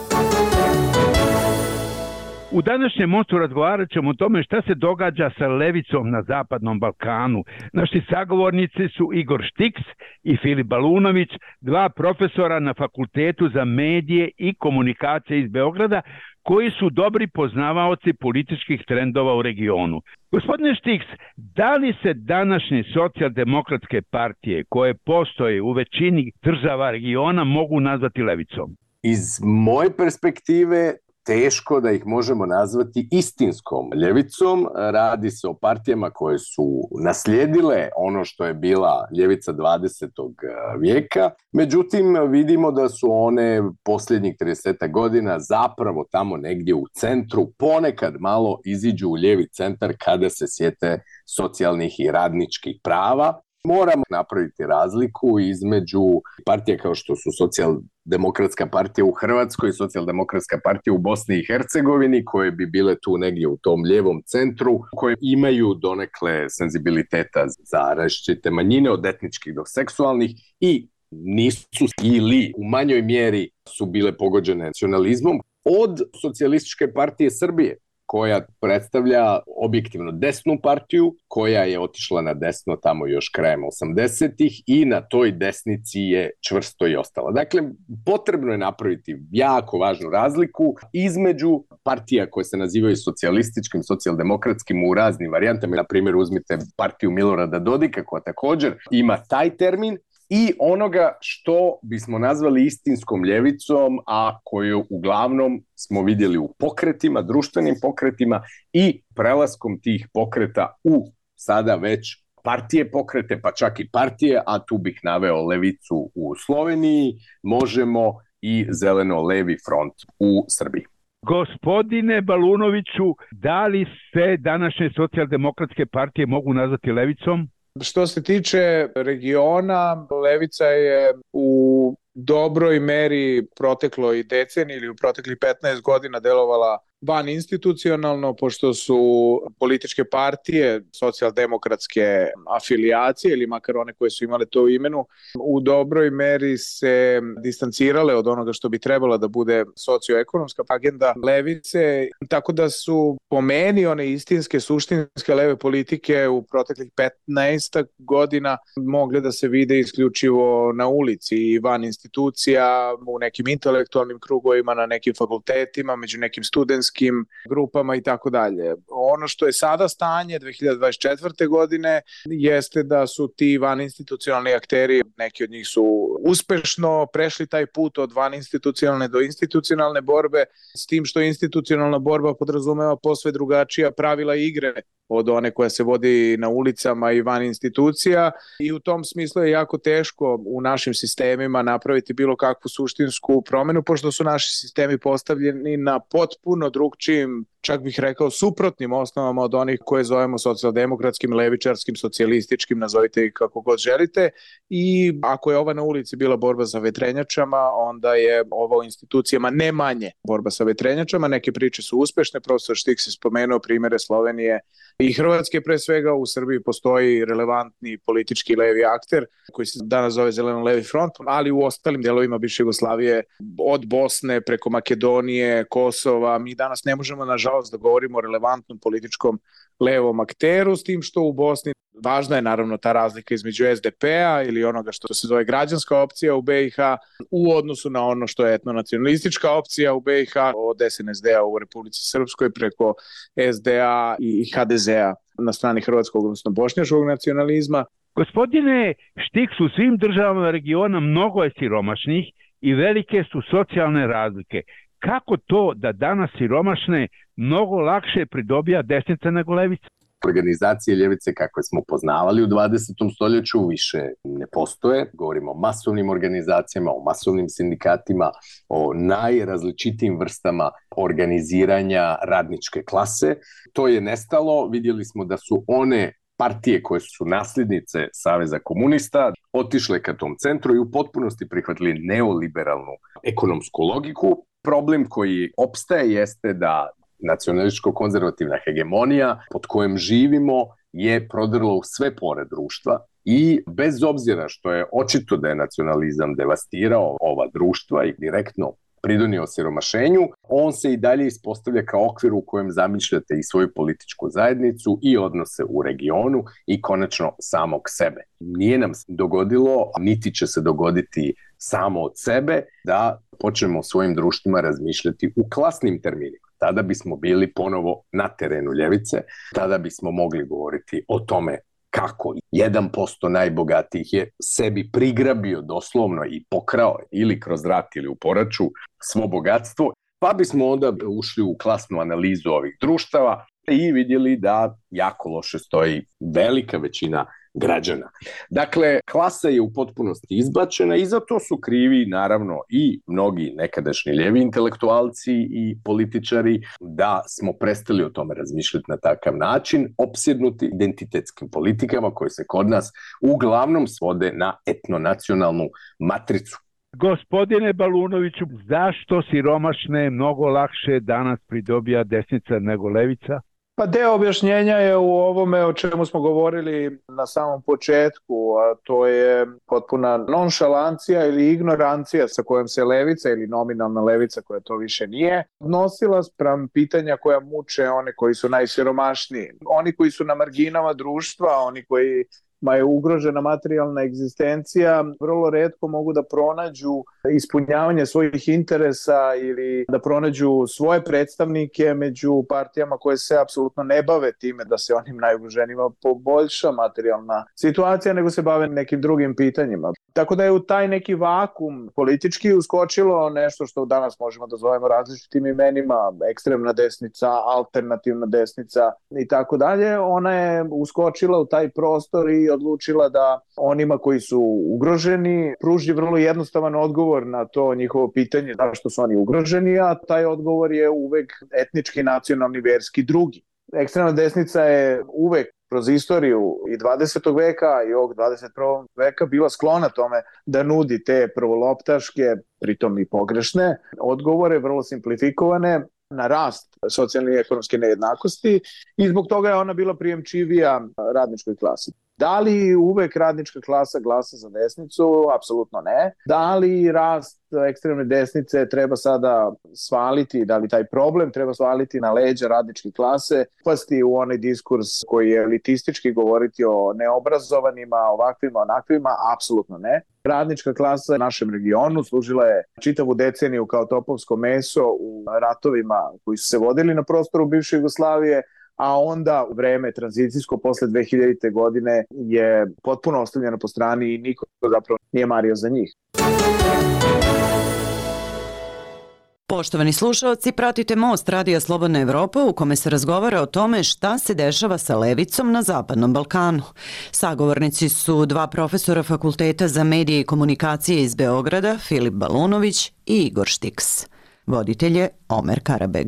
Speaker 21: U današnjem mostu razgovarat ćemo o tome šta se događa sa levicom na Zapadnom Balkanu. Naši sagovornici su Igor Štiks i Filip Balunović, dva profesora na Fakultetu za medije i komunikacije iz Beograda, koji su dobri poznavaoci političkih trendova u regionu. Gospodine Štiks, da li se današnje socijaldemokratske partije koje postoje u većini država regiona mogu nazvati levicom?
Speaker 22: Iz moje perspektive teško da ih možemo nazvati istinskom ljevicom. Radi se o partijama koje su naslijedile ono što je bila ljevica dvadesetog vijeka. Međutim, vidimo da su one posljednjih trideset godina zapravo tamo negdje u centru, ponekad malo iziđu u lijevi centar kada se sjete socijalnih i radničkih prava. Moramo napraviti razliku između partija kao što su socijaldemokratska partija u Hrvatskoj i socijaldemokratska partija u Bosni i Hercegovini, koje bi bile tu negdje u tom lijevom centru, koje imaju donekle senzibiliteta za različite manjine od etničkih do seksualnih i nisu ili u manjoj mjeri su bile pogođene nacionalizmom, od socijalističke partije Srbije, koja predstavlja objektivno desnu partiju, koja je otišla na desno tamo još krajem osamdesetih i na toj desnici je čvrsto i ostala. Dakle, potrebno je napraviti jako važnu razliku između partija koje se nazivaju socijalističkim, socijaldemokratskim u raznim varijantama. Na primjer, uzmite partiju Milorada Dodika, koja također ima taj termin, i onoga što bismo nazvali istinskom ljevicom, a koju uglavnom smo vidjeli u pokretima, društvenim pokretima i prelaskom tih pokreta u sada već partije pokrete, pa čak i partije, a tu bih naveo levicu u Sloveniji, Možemo i zeleno-levi front u Srbiji.
Speaker 21: Gospodine Balunoviću, da li se današnje socijaldemokratske partije mogu nazvati levicom?
Speaker 23: Što se tiče regiona, levica je u dobroj meri proteklo i deceniji ili u proteklih petnaest godina delovala van institucionalno, pošto su političke partije, socijaldemokratske afilijacije ili makar one koje su imale to u imenu, u dobroj meri se distancirale od onoga što bi trebala da bude socioekonomska agenda levice, tako da su po meni one istinske, suštinske leve politike u proteklih petnaest godina mogle da se vide isključivo na ulici i van institucija, u nekim intelektualnim krugovima, na nekim fakultetima, među nekim studentskim grupama i tako dalje. Ono što je sada stanje dve hiljade dvadeset četvrte. godine jeste da su ti van institucionalni akteri, neki od njih su uspešno prešli taj put od van institucionalne do institucionalne borbe, s tim što institucionalna borba podrazumeva posve drugačija pravila igre od one koja se vodi na ulicama i van institucija, i u tom smislu je jako teško u našim sistemima napraviti bilo kakvu suštinsku promenu, pošto su naši sistemi postavljeni na potpuno drugčijim, čak bih rekao suprotnim osnovama od onih koje zovemo socijaldemokratskim, levičarskim, socijalističkim, nazovite ih kako god želite. I ako je ova na ulici bila borba sa vetrenjačama, onda je ova u institucijama ne manje borba sa vetrenjačama. Neke priče su uspešne, profesor Štik se spomenuo primere Slovenije i Hrvatske pre svega. U Srbiji postoji relevantni politički levi akter koji se danas zove Zeleno-levi front, ali u ostalim delovima bivše Jugoslavije, od Bosne preko Makedonije, Kosova, mi danas ne možemo nažalost da govorimo o relevantnom političkom levom akteru, s tim što u Bosni važna je naravno ta razlika između es de pe-a ili onoga što se zove građanska opcija u be i ha u odnosu na ono što je etnonacionalistička opcija u be i ha, od es en es de-a u Republici Srpskoj preko es de a i ha de ze-a na strani hrvatskog, odnosno bošnjačkog nacionalizma.
Speaker 21: Gospodine Štiks, u svim državama regiona mnogo je siromašnih i velike su socijalne razlike. Kako to da danas siromašne mnogo lakše pridobija desnica nego levica?
Speaker 22: Organizacije ljevice kakve smo poznavali u dvadesetom stoljeću više ne postoje. Govorimo o masovnim organizacijama, o masovnim sindikatima, o najrazličitijim vrstama organiziranja radničke klase. To je nestalo. Vidjeli smo da su one partije koje su nasljednice Saveza komunista otišle ka tom centru i u potpunosti prihvatili neoliberalnu ekonomsku logiku. Problem koji opstaje jeste da nacionalističko-konzervativna hegemonija pod kojom živimo je prodrla u sve pore društva i bez obzira što je očito da je nacionalizam devastirao ova društva i direktno pridonio siromašenju, on se i dalje ispostavlja kao okvir u kojem zamišljate i svoju političku zajednicu i odnose u regionu i konačno samog sebe. Nije nam se dogodilo, niti će se dogoditi samo od sebe, da počnemo svojim društvima razmišljati u klasnim terminima. Tada bismo bili ponovo na terenu ljevice, tada bismo mogli govoriti o tome kako jedan posto najbogatijih je sebi prigrabio doslovno i pokrao ili kroz rat ili u poraču svo bogatstvo, pa bismo onda ušli u klasnu analizu ovih društava i vidjeli da jako loše stoji velika većina građana. Dakle, klasa je u potpunosti izbačena i za to su krivi naravno i mnogi nekadašnji lijevi intelektualci i političari, da smo prestali o tome razmišljati na takav način, opsjednuti identitetskim politikama koje se kod nas uglavnom svode na etnonacionalnu matricu.
Speaker 21: Gospodine Balunoviću, zašto siromašne mnogo lakše danas pridobija desnica nego levica?
Speaker 23: Pa deo objašnjenja je u ovome o čemu smo govorili na samom početku, a to je potpuna nonšalancija ili ignorancija sa kojom se levica ili nominalna levica, koja to više nije, nosila spram pitanja koja muče one koji su najsiromašniji. Oni koji su na marginama društva, oni koji ma je ugrožena materijalna egzistencija, vrlo retko mogu da pronađu ispunjavanje svojih interesa ili da pronađu svoje predstavnike među partijama koje se apsolutno ne bave time da se onim najugroženima poboljša materijalna situacija, nego se bave nekim drugim pitanjima. Tako da je u taj neki vakum politički uskočilo nešto što danas možemo da zovemo različitim imenima, ekstremna desnica, alternativna desnica i tako dalje. Ona je uskočila u taj prostor i odlučila da onima koji su ugroženi pruži vrlo jednostavan odgovor na to njihovo pitanje zašto su oni ugroženi, a taj odgovor je uvek etnički, nacionalni, verski, drugi. Ekstremna desnica je uvek kroz istoriju i dvadesetog veka i ovog dvadeset prvog veka bila sklona tome da nudi te prvoloptaške, pritom i pogrešne odgovore, vrlo simplifikovane, na rast socijalne i ekonomske nejednakosti i zbog toga je ona bila prijemčivija radničkoj klasi. Da li uvek radnička klasa glasa za desnicu? Apsolutno ne. Da li rast ekstremne desnice treba sada svaliti, da li taj problem treba svaliti na leđa radničke klase, pasti u onaj diskurs koji je elitistički, govoriti o neobrazovanima, ovakvima, onakvima? Apsolutno ne. Radnička klasa u našem regionu služila je čitavu deceniju kao topovsko meso u ratovima koji su se vodili na prostoru bivše Jugoslavije, a onda u vreme tranzicijsko posle dve hiljadite. godine je potpuno ostavljeno po strani i niko zapravo nije mario za njih.
Speaker 4: Poštovani slušalci, pratite Most Radija Slobodna Evropa u kome se razgovara o tome šta se dešava sa levicom na Zapadnom Balkanu. Sagovornici su dva profesora Fakulteta za medije i komunikacije iz Beograda, Filip Balunović i Igor Štiks. Voditelj je Omer Karabeg.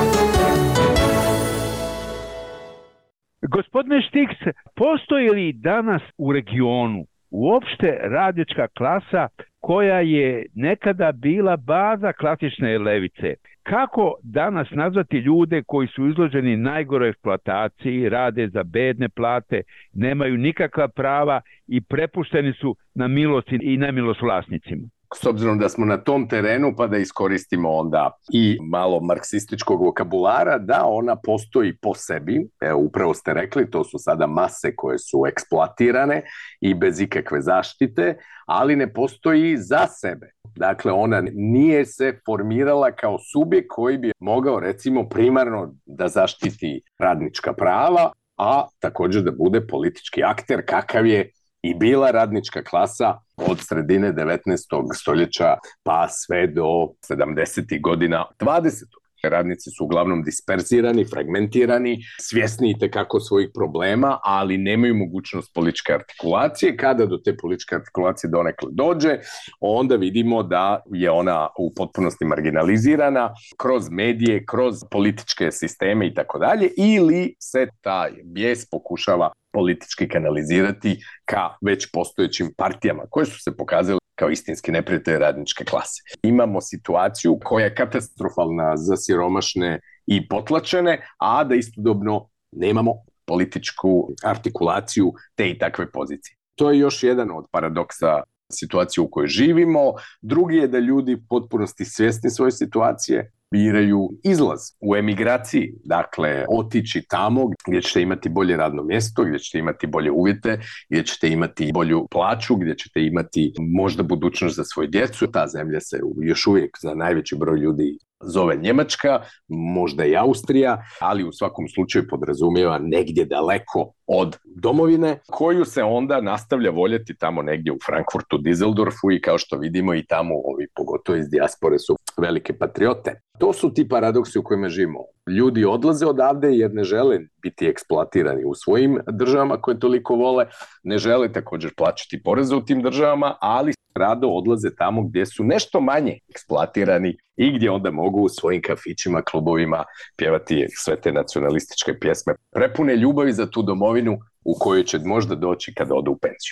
Speaker 21: Gospodine Štiks, postoji li danas u regionu uopšte radnička klasa koja je nekada bila baza klasične levice? Kako danas nazvati ljude koji su izloženi najgoroj eksploataciji, rade za bedne plate, nemaju nikakva prava i prepušteni su na milost i nemilost vlasnicima?
Speaker 22: S obzirom da smo na tom terenu, pa da iskoristimo onda i malo marksističkog vokabulara, da ona postoji po sebi, evo, upravo ste rekli, to su sada mase koje su eksploatirane i bez ikakve zaštite, ali ne postoji za sebe. Dakle, ona nije se formirala kao subjekt koji bi mogao, recimo, primarno da zaštiti radnička prava, a također da bude politički akter kakav je i bila radnička klasa od sredine devetnaestog stoljeća pa sve do sedamdesetih godina dvadesetog. Radnici su uglavnom disperzirani, fragmentirani, svjesni itekako svojih problema, ali nemaju mogućnost političke artikulacije. Kada do te političke artikulacije donekle dođe, onda vidimo da je ona u potpunosti marginalizirana kroz medije, kroz političke sisteme i tako dalje, ili se taj bijes pokušava politički kanalizirati ka već postojećim partijama koje su se pokazale kao istinski neprijatelji radničke klase. Imamo situaciju koja je katastrofalna za siromašne i potlačene, a da istodobno nemamo političku artikulaciju te i takve pozicije. To je još jedan od paradoksa situacije u kojoj živimo. Drugi je da ljudi u potpunosti svjesni svoje situacije biraju izlaz u emigraciji, dakle otići tamo gdje ćete imati bolje radno mjesto, gdje ćete imati bolje uvjete, gdje ćete imati bolju plaću, gdje ćete imati možda budućnost za svoju djecu. Ta zemlja se još uvijek za najveći broj ljudi zove Njemačka, možda i Austrija, ali u svakom slučaju podrazumijeva negdje daleko od domovine, koju se onda nastavlja voljeti tamo negdje u Frankfurtu, Düsseldorfu i kao što vidimo i tamo ovi, pogotovo iz dijaspore, su velike patriote. To su ti paradoksi u kojima živimo. Ljudi odlaze odavde jer ne žele biti eksploatirani u svojim državama koje toliko vole, ne žele također plaćati poreze u tim državama, ali rado odlaze tamo gdje su nešto manje eksploatirani i gdje onda mogu u svojim kafićima, klubovima pjevati sve te nacionalističke pjesme prepune ljubavi za tu domovinu u kojoj će možda doći kada odu u penciju.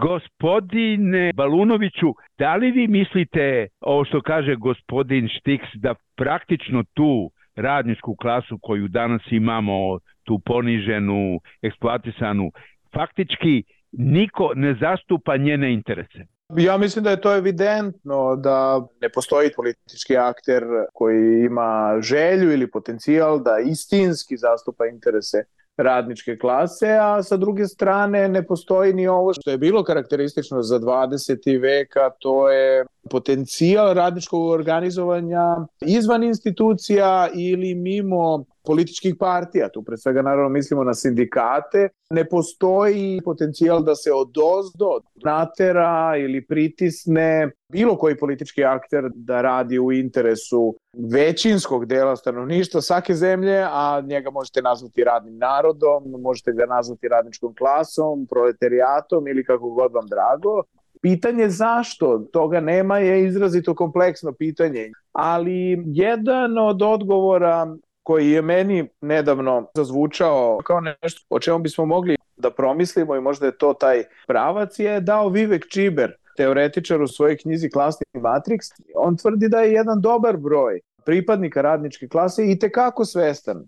Speaker 21: Gospodine Balunoviću, da li vi mislite, ovo što kaže gospodin Štiks, da praktično tu radničku klasu koju danas imamo, tu poniženu, eksploatisanu, faktički niko ne zastupa njene interese?
Speaker 23: Ja mislim da je to evidentno, da ne postoji politički akter koji ima želju ili potencijal da istinski zastupa interese radničke klase, a sa druge strane ne postoji ni ovo što je bilo karakteristično za dvadeseti vek, a to je potencijal radničkog organizovanja izvan institucija ili mimo političkih partija. Tu pre svega naravno mislimo na sindikate. Ne postoji potencijal da se odozdo natera ili pritisne bilo koji politički akter da radi u interesu većinskog dela stanovništva svake zemlje, a njega možete nazvati radnim narodom, možete ga nazvati radničkom klasom, proletarijatom ili kako god vam drago. Pitanje zašto toga nema je izrazito kompleksno pitanje, ali jedan od odgovora koji je meni nedavno zazvučao kao nešto o čemu bismo mogli da promislimo i možda je to taj pravac, je dao Vivek Čiber, teoretičar u svojoj knjizi Klasni Matriks. On tvrdi da je jedan dobar broj pripadnika radničke klase itekako svestan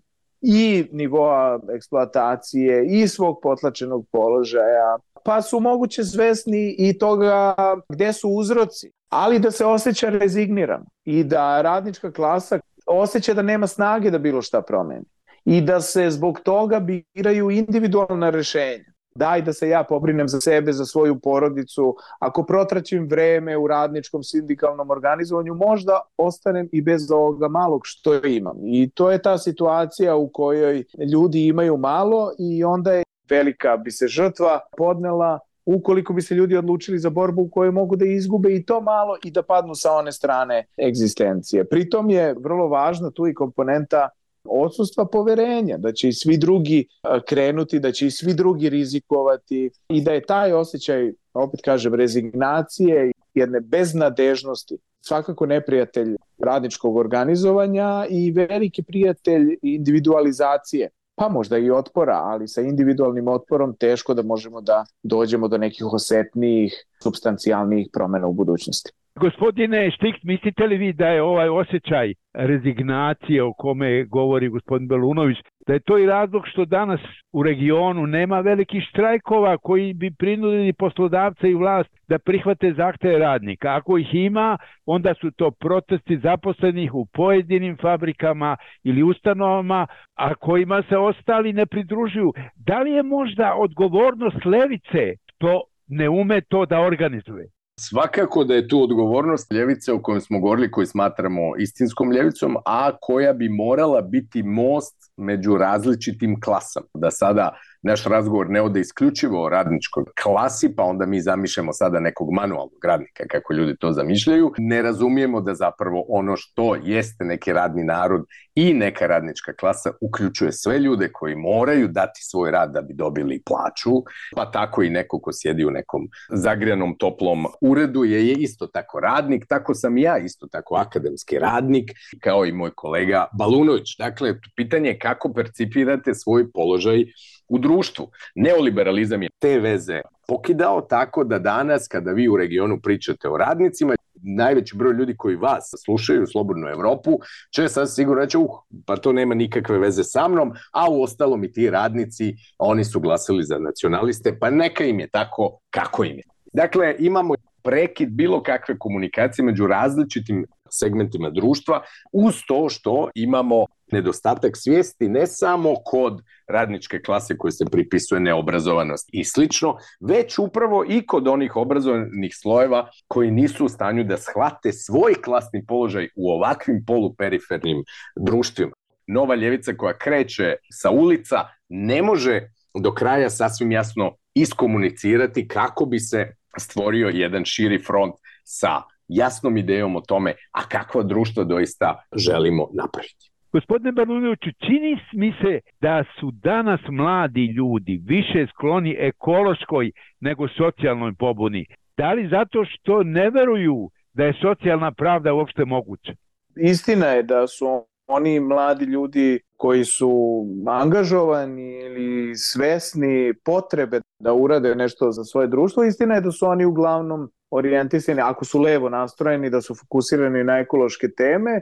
Speaker 23: i nivoa eksploatacije i svog potlačenog položaja, pa su moguće svesni i toga gde su uzroci, ali da se osjeća rezigniran i da radnička klasa osjeća da nema snage da bilo šta promeni i da se zbog toga biraju individualna rešenja. Daj da se ja pobrinem za sebe, za svoju porodicu, ako protraćim vreme u radničkom sindikalnom organizovanju, možda ostanem i bez ovoga malog što imam. I to je ta situacija u kojoj ljudi imaju malo i onda je velika bi se žrtva podnela ukoliko bi se ljudi odlučili za borbu u kojoj mogu da izgube i to malo i da padnu sa one strane egzistencije. Pritom je vrlo važna tu i komponenta odsustva poverenja, da će i svi drugi krenuti, da će i svi drugi rizikovati i da je taj osjećaj, opet kažem, rezignacije, jedne beznadežnosti, svakako neprijatelj radničkog organizovanja i veliki prijatelj individualizacije, pa možda i otpora, ali sa individualnim otporom teško da možemo da dođemo do nekih osetnijih, supstancijalnijih promjena u budućnosti.
Speaker 21: Gospodine Štikt, mislite li vi da je ovaj osjećaj rezignacije o kome govori gospodin Belunović, da je to i razlog što danas u regionu nema velikih štrajkova koji bi prinudili poslodavce i vlast da prihvate zahteve radnika? Ako ih ima, onda su to protesti zaposlenih u pojedinim fabrikama ili ustanovama, a kojima se ostali ne pridružuju. Da li je možda odgovornost levice što ne ume to da organizuje?
Speaker 22: Svakako da je tu odgovornost ljevice o kojoj smo govorili, koju smatramo istinskom ljevicom, a koja bi morala biti most među različitim klasama. Da sada naš razgovor ne ode isključivo o radničkoj klasi, pa onda mi zamišljamo sada nekog manualnog radnika, kako ljudi to zamišljaju. Ne razumijemo da zapravo ono što jeste neki radni narod i neka radnička klasa uključuje sve ljude koji moraju dati svoj rad da bi dobili plaću, pa tako i neko ko sjedi u nekom zagrijanom toplom uredu je, je isto tako radnik, tako sam ja isto tako akademski radnik, kao i moj kolega Balunović. Dakle, pitanje je kako percipirate svoj položaj u društvu. Neoliberalizam je te veze pokidao tako da danas kada vi u regionu pričate o radnicima, najveći broj ljudi koji vas slušaju, Slobodnu Evropu, će sad sigurno reći, uh, pa to nema nikakve veze sa mnom, a u ostalom i ti radnici, oni su glasili za nacionaliste, pa neka im je tako kako im je. Dakle, imamo prekid bilo kakve komunikacije među različitim segmentima društva, uz to što imamo nedostatak svijesti ne samo kod radničke klase koje se pripisuje neobrazovanost i slično, već upravo i kod onih obrazovanih slojeva koji nisu u stanju da shvate svoj klasni položaj u ovakvim poluperifernim društvima. Nova ljevica koja kreće sa ulica ne može do kraja sasvim jasno iskomunicirati kako bi se stvorio jedan širi front sa jasnom idejom o tome, a kakva društva doista želimo napraviti.
Speaker 21: Gospodine Balunoviću, čini mi se da su danas mladi ljudi više skloni ekološkoj nego socijalnoj pobuni. Da li zato što ne veruju da je socijalna pravda uopšte moguća?
Speaker 23: Istina je da su oni mladi ljudi koji su angažovani ili svesni potrebe da urade nešto za svoje društvo, istina je da su oni uglavnom orijentisani, ako su levo nastrojeni, da su fokusirani na ekološke teme,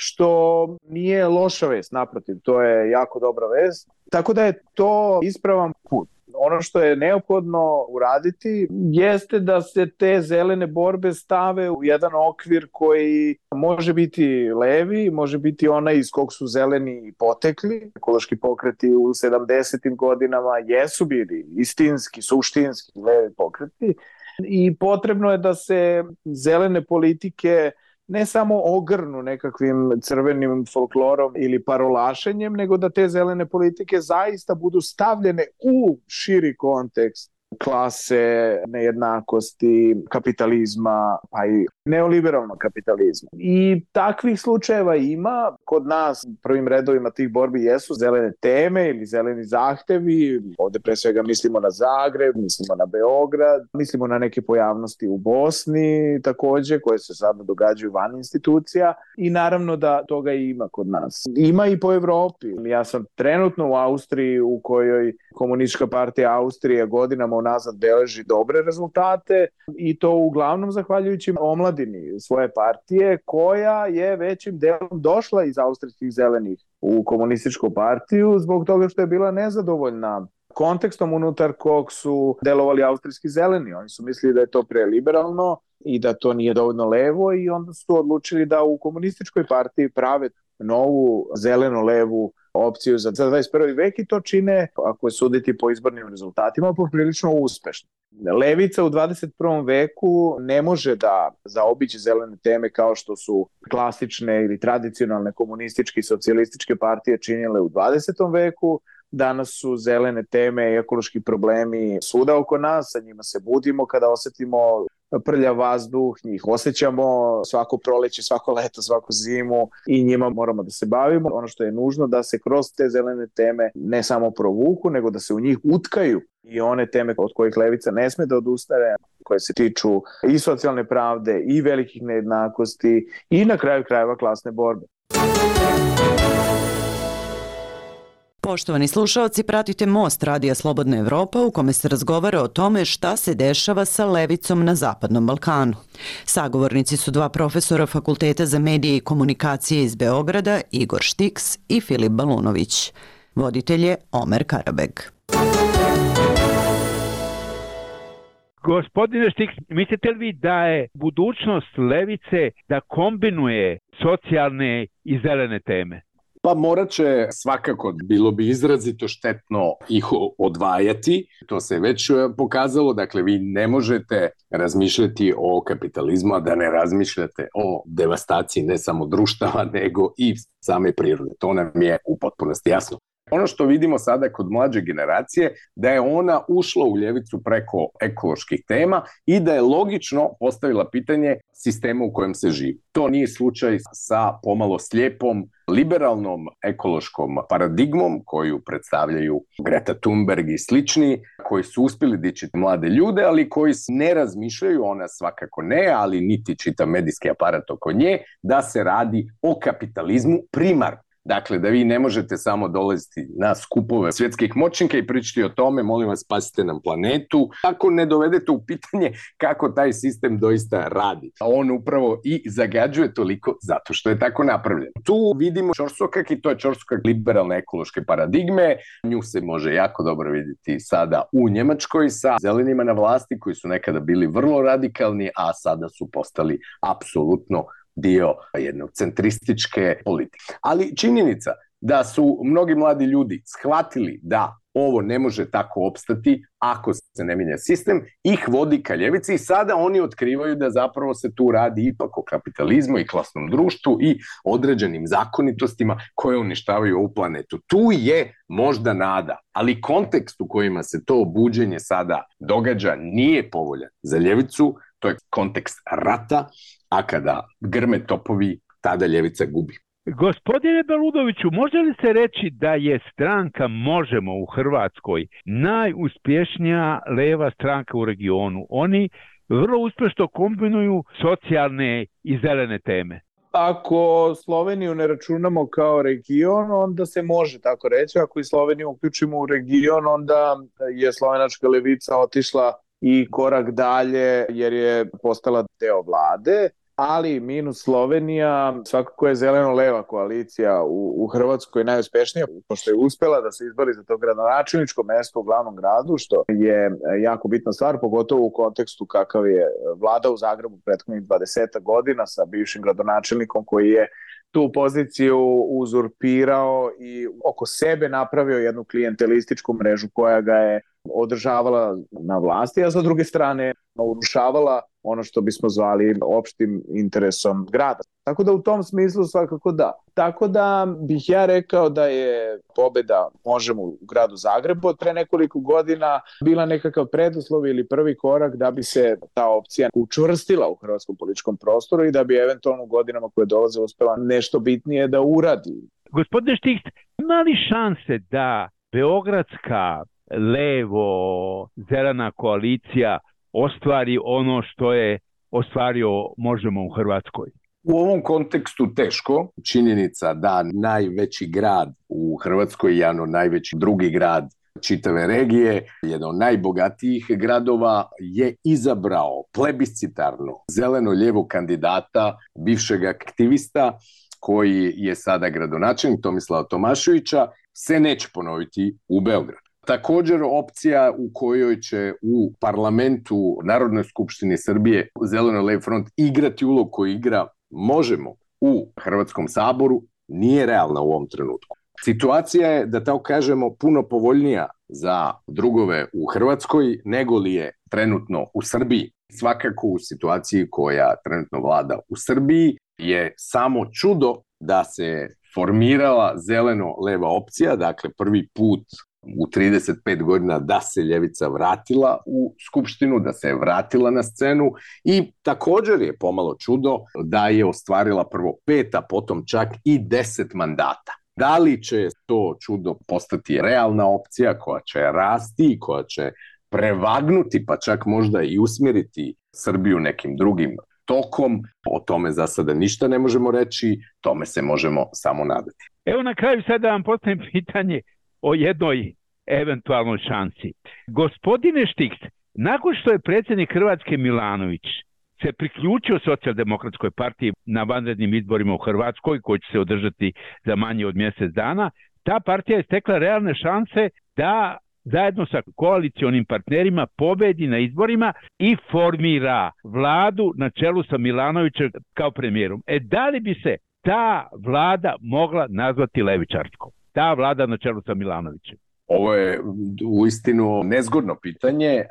Speaker 23: što nije loša vest, naprotiv, to je jako dobra vest. Tako da je to ispravan put. Ono što je neophodno uraditi jeste da se te zelene borbe stave u jedan okvir koji može biti levi, može biti onaj iz kog su zeleni potekli. Ekološki pokreti u sedamdesetim godinama jesu bili istinski, suštinski levi pokreti i potrebno je da se zelene politike ne samo ogrnu nekakvim crvenim folklorom ili parolašenjem, nego da te zelene politike zaista budu stavljene u širi kontekst klase, nejednakosti, kapitalizma, pa i neoliberalnog kapitalizma. I takvih slučajeva ima. Kod nas u prvim redovima tih borbi jesu zelene teme ili zeleni zahtevi. Ovde pre svega mislimo na Zagreb, mislimo na Beograd, mislimo na neke pojavnosti u Bosni takođe, koje se sada događaju van institucija i naravno da toga ima kod nas. Ima i po Evropi. Ja sam trenutno u Austriji u kojoj Komunistička partija Austrije godinama unazad beleži dobre rezultate i to uglavnom zahvaljujući omladini omladini svoje partije, koja je većim delom došla iz austrijskih zelenih u komunističku partiju zbog toga što je bila nezadovoljna kontekstom unutar kog su delovali austrijski zeleni. Oni su mislili da je to preliberalno i da to nije dovoljno levo i onda su odlučili da u komunističkoj partiji prave novu zeleno-levu opciju za dvadeset prvi vek i to čine, ako je suditi po izbornim rezultatima, poprilično uspešno. Levica u dvadeset prvom veku ne može da zaobići zelene teme kao što su klasične ili tradicionalne komunističke i socijalističke partije činile u dvadesetom veku. Danas su zelene teme i ekološki problemi svuda oko nas, sa njima se budimo kada osetimo prljav vazduh, njih osjećamo svako proleće, svako leto, svaku zimu i njima moramo da se bavimo. Ono što je nužno da se kroz te zelene teme ne samo provuku, nego da se u njih utkaju i one teme od kojih levica ne sme da odustane, koje se tiču i socijalne pravde i velikih nejednakosti i na kraju krajeva klasne borbe.
Speaker 4: Poštovani slušaoci, pratite Most Radija Slobodna Evropa u kome se razgovara o tome šta se dešava sa levicom na Zapadnom Balkanu. Sagovornici su dva profesora Fakulteta za medije i komunikacije iz Beograda, Igor Štiks i Filip Balunović. Voditelj je Omer Karabeg.
Speaker 21: Gospodine Štiks, mislite li vi da je budućnost levice da kombinuje socijalne i zelene teme?
Speaker 22: Pa morat će svakako, bilo bi izrazito štetno ih odvajati, to se već pokazalo, dakle vi ne možete razmišljati o kapitalizmu, a da ne razmišljate o devastaciji ne samo društava, nego i same prirode, to nam je u potpunosti jasno. Ono što vidimo sada kod mlađe generacije, da je ona ušla u ljevicu preko ekoloških tema i da je logično postavila pitanje sistema u kojem se živi. To nije slučaj sa pomalo slijepom, liberalnom ekološkom paradigmom koju predstavljaju Greta Thunberg i slični, koji su uspjeli dići mlade ljude, ali koji ne razmišljaju, ona svakako ne, ali niti čita medijski aparat oko nje, da se radi o kapitalizmu primarno. Dakle, da vi ne možete samo dolaziti na skupove svjetskih moćnika i pričati o tome, molim vas, spasite nam planetu, ako ne dovedete u pitanje kako taj sistem doista radi. On upravo i zagađuje toliko zato što je tako napravljen. Tu vidimo ćorsokak i to je ćorsokak liberalne ekološke paradigme. Nju se može jako dobro vidjeti sada u Njemačkoj sa zelenima na vlasti koji su nekada bili vrlo radikalni, a sada su postali apsolutno dio jednog centrističke politike. Ali činjenica da su mnogi mladi ljudi shvatili da ovo ne može tako opstati ako se ne mijenja sistem, ih vodi ka ljevici i sada oni otkrivaju da zapravo se tu radi ipak o kapitalizmu i klasnom društvu i određenim zakonitostima koje uništavaju ovu planetu. Tu je možda nada, ali kontekst u kojima se to buđenje sada događa nije povoljan za ljevicu, to je kontekst rata, a kada grme topovi, tada ljevica gubi.
Speaker 21: Gospodine Balunoviću, može li se reći da je stranka Možemo u Hrvatskoj najuspješnija leva stranka u regionu? Oni vrlo uspješno kombinuju socijalne i zelene teme.
Speaker 23: Ako Sloveniju ne računamo kao region, onda se može tako reći. Ako i Sloveniju uključimo u region, onda je slovenačka levica otišla i korak dalje jer je postala deo vlade. Ali minus Slovenija, svakako je zeleno-leva koalicija u, u Hrvatskoj najuspešnija, pošto je uspjela da se izbori za to gradonačelničko mesto u glavnom gradu, što je jako bitna stvar, pogotovo u kontekstu kakav je vlada u Zagrebu prethodnih dvadeset godina sa bivšim gradonačelnikom koji je tu poziciju uzurpirao i oko sebe napravio jednu klijentelističku mrežu koja ga je održavala na vlasti, a sa druge strane urušavala ono što bismo zvali opštim interesom grada. Tako da u tom smislu svakako da. Tako da bih ja rekao da je pobjeda Možemo u gradu Zagrebu od pre nekoliko godina bila nekakav preduslov ili prvi korak da bi se ta opcija učvrstila u hrvatskom političkom prostoru i da bi eventualno u godinama koje dolaze uspela nešto bitnije da uradi.
Speaker 21: Gospodine Štiks, ima li šanse da beogradska levo zelena koalicija ostvari ono što je ostvario Možemo u Hrvatskoj?
Speaker 22: U ovom kontekstu teško. Činjenica da najveći grad u Hrvatskoj, jedan od najvećih drugi grad čitave regije, jedan od najbogatijih gradova, je izabrao plebiscitarno zeleno-lijevog kandidata, bivšeg aktivista, koji je sada gradonačelnik Tomislava Tomaševića, se neće ponoviti u Beogradu. Također opcija u kojoj će u parlamentu Narodnoj skupštini Srbije Zeleno-levi front igrati ulog koji igra Možemo u Hrvatskom saboru nije realna u ovom trenutku. Situacija je, da tako kažemo, puno povoljnija za drugove u Hrvatskoj nego li je trenutno u Srbiji. Svakako u situaciji koja trenutno vlada u Srbiji je samo čudo da se formirala zeleno-leva opcija, dakle prvi put u trideset pet godina da se ljevica vratila u Skupštinu, da se je vratila na scenu i također je pomalo čudo da je ostvarila prvo pet, a potom čak i deset mandata. Da li će to čudo postati realna opcija koja će rasti, koja će prevagnuti, pa čak možda i usmjeriti Srbiju nekim drugim tokom, o tome za sada ništa ne možemo reći, tome se možemo samo nadati.
Speaker 21: Evo na kraju sada vam postavim pitanje o jednoj eventualnoj šansi. Gospodine Štiks, nakon što je predsjednik Hrvatske Milanović se priključio Socijaldemokratskoj partiji na vanrednim izborima u Hrvatskoj, koji će se održati za manje od mjesec dana, ta partija je stekla realne šanse da zajedno sa koalicionim partnerima pobedi na izborima i formira vladu na čelu sa Milanovićem kao premijerom. E da li bi se ta vlada mogla nazvati levičarskom? Ta vlada na čelu sa Milanovićem.
Speaker 22: Ovo je uistinu nezgodno pitanje.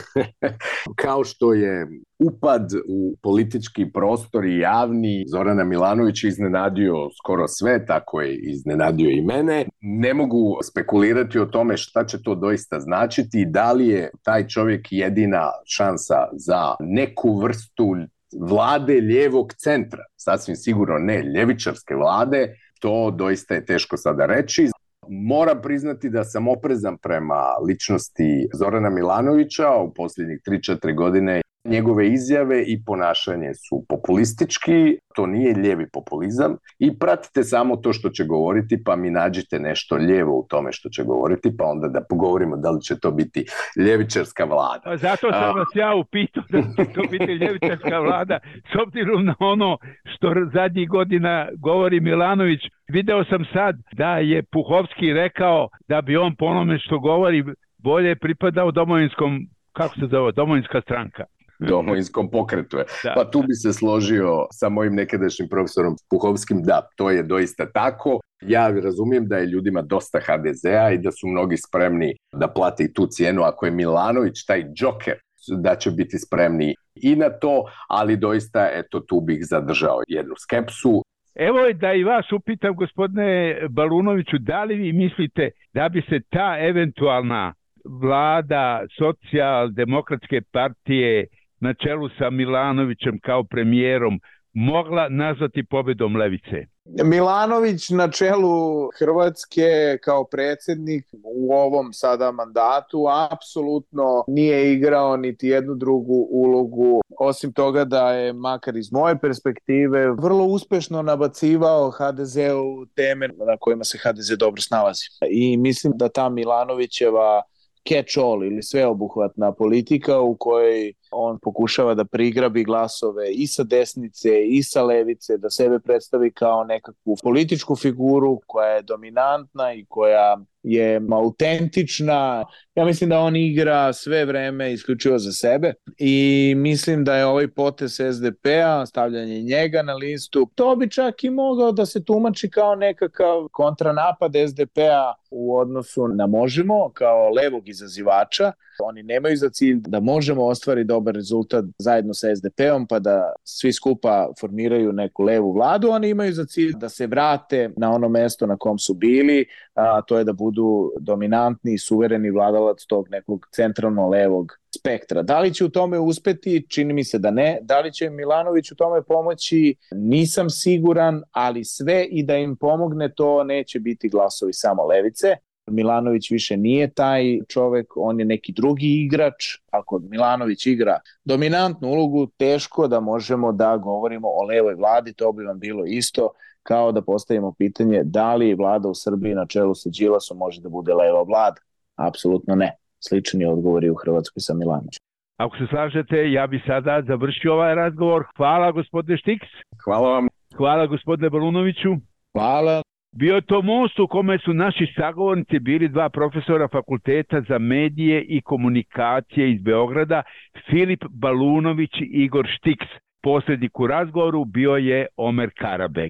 Speaker 22: Kao što je upad u politički prostor i javni Zorana Milanovića iznenadio skoro sve, tako je iznenadio i mene. Ne mogu spekulirati o tome šta će to doista značiti i da li je taj čovjek jedina šansa za neku vrstu vlade lijevog centra. Sasvim sigurno ne ljevičarske vlade, to doista je teško sada reći. Moram priznati da sam oprezan prema ličnosti Zorana Milanovića u posljednjih tri četiri godine. Njegove izjave i ponašanje su populistički, to nije lijevi populizam i pratite samo to što će govoriti pa mi nađite nešto lijevo u tome što će govoriti pa onda da pogovorimo da li će to biti ljevičarska vlada.
Speaker 21: Zato sam vas ja upitao da će to biti ljevičarska vlada s obzirom na ono što zadnjih godina govori Milanović. Video sam sad da je Puhovski rekao da bi on po onome što govori bolje pripadao domovinskom, kako se zove, domovinska stranka.
Speaker 22: Domovinskom pokretu je. Pa tu bi se složio sa mojim nekadašnjim profesorom Puhovskim, da, to je doista tako. Ja razumijem da je ljudima dosta ha de zea i da su mnogi spremni da plate i tu cijenu. Ako je Milanović taj džoker, da će biti spremni i na to, ali doista, eto, tu bih zadržao jednu skepsu.
Speaker 21: Evo je da i vas upitam, gospodine Balunoviću, da li vi mislite da bi se ta eventualna vlada Socijaldemokratske partije na čelu sa Milanovićem kao premijerom mogla nazvati pobjedom levice?
Speaker 23: Milanović na čelu Hrvatske kao predsjednik u ovom sada mandatu apsolutno nije igrao niti jednu drugu ulogu, osim toga da je, makar iz moje perspektive, vrlo uspešno nabacivao ha de zeu teme na kojima se ha de ze dobro snalazi. I mislim da ta Milanovićeva catch-all ili sveobuhvatna politika u kojoj on pokušava da prigrabi glasove i sa desnice i sa levice, da sebe predstavi kao nekakvu političku figuru koja je dominantna i koja je autentična. Ja mislim da on igra sve vreme isključivo za sebe i mislim da je ovaj potez es de pe-a, stavljanje njega na listu, to bi čak i mogao da se tumači kao nekakav kontranapad es de pe-a u odnosu na Možemo kao levog izazivača. Oni nemaju za cilj da Možemo ostvari dobar rezultat zajedno sa es de pe-om pa da svi skupa formiraju neku levu vladu. Oni imaju za cilj da se vrate na ono mesto na kom su bili, a to je da budu dominantni i suvereni vladalac tog nekog centralno levog spektra. Da li će u tome uspeti? Čini mi se da ne. Da li će Milanović u tome pomoći? Nisam siguran, ali sve i da im pomogne to neće biti glasovi samo levice. Milanović više nije taj čovek, on je neki drugi igrač. Ako Milanović igra dominantnu ulogu, teško da možemo da govorimo o levoj vladi, to bi vam bilo isto kao da postavimo pitanje da li vlada u Srbiji na čelu sa Đilasom može da bude leva vlada.
Speaker 6: apsolutno ne. Slični odgovori u Hrvatskoj sa Milanom.
Speaker 21: Ako se slažete, ja bi sada završio ovaj razgovor. Hvala gospodine Štiks.
Speaker 22: Hvala vam.
Speaker 21: Hvala gospodine Balunoviću.
Speaker 23: Hvala.
Speaker 21: Bio je to most u kome su naši sagovornici bili dva profesora Fakulteta za medije i komunikacije iz Beograda, Filip Balunović i Igor Štiks. Posrednik u razgovoru bio je Omer Karabek.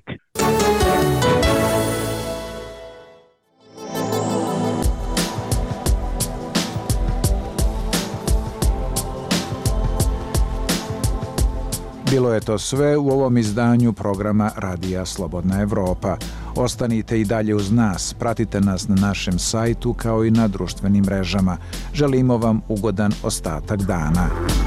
Speaker 9: Bilo je to sve u ovom izdanju programa Radija Slobodna Evropa. Ostanite i dalje uz nas, pratite nas na našem sajtu kao i na društvenim mrežama. Želimo vam ugodan ostatak dana.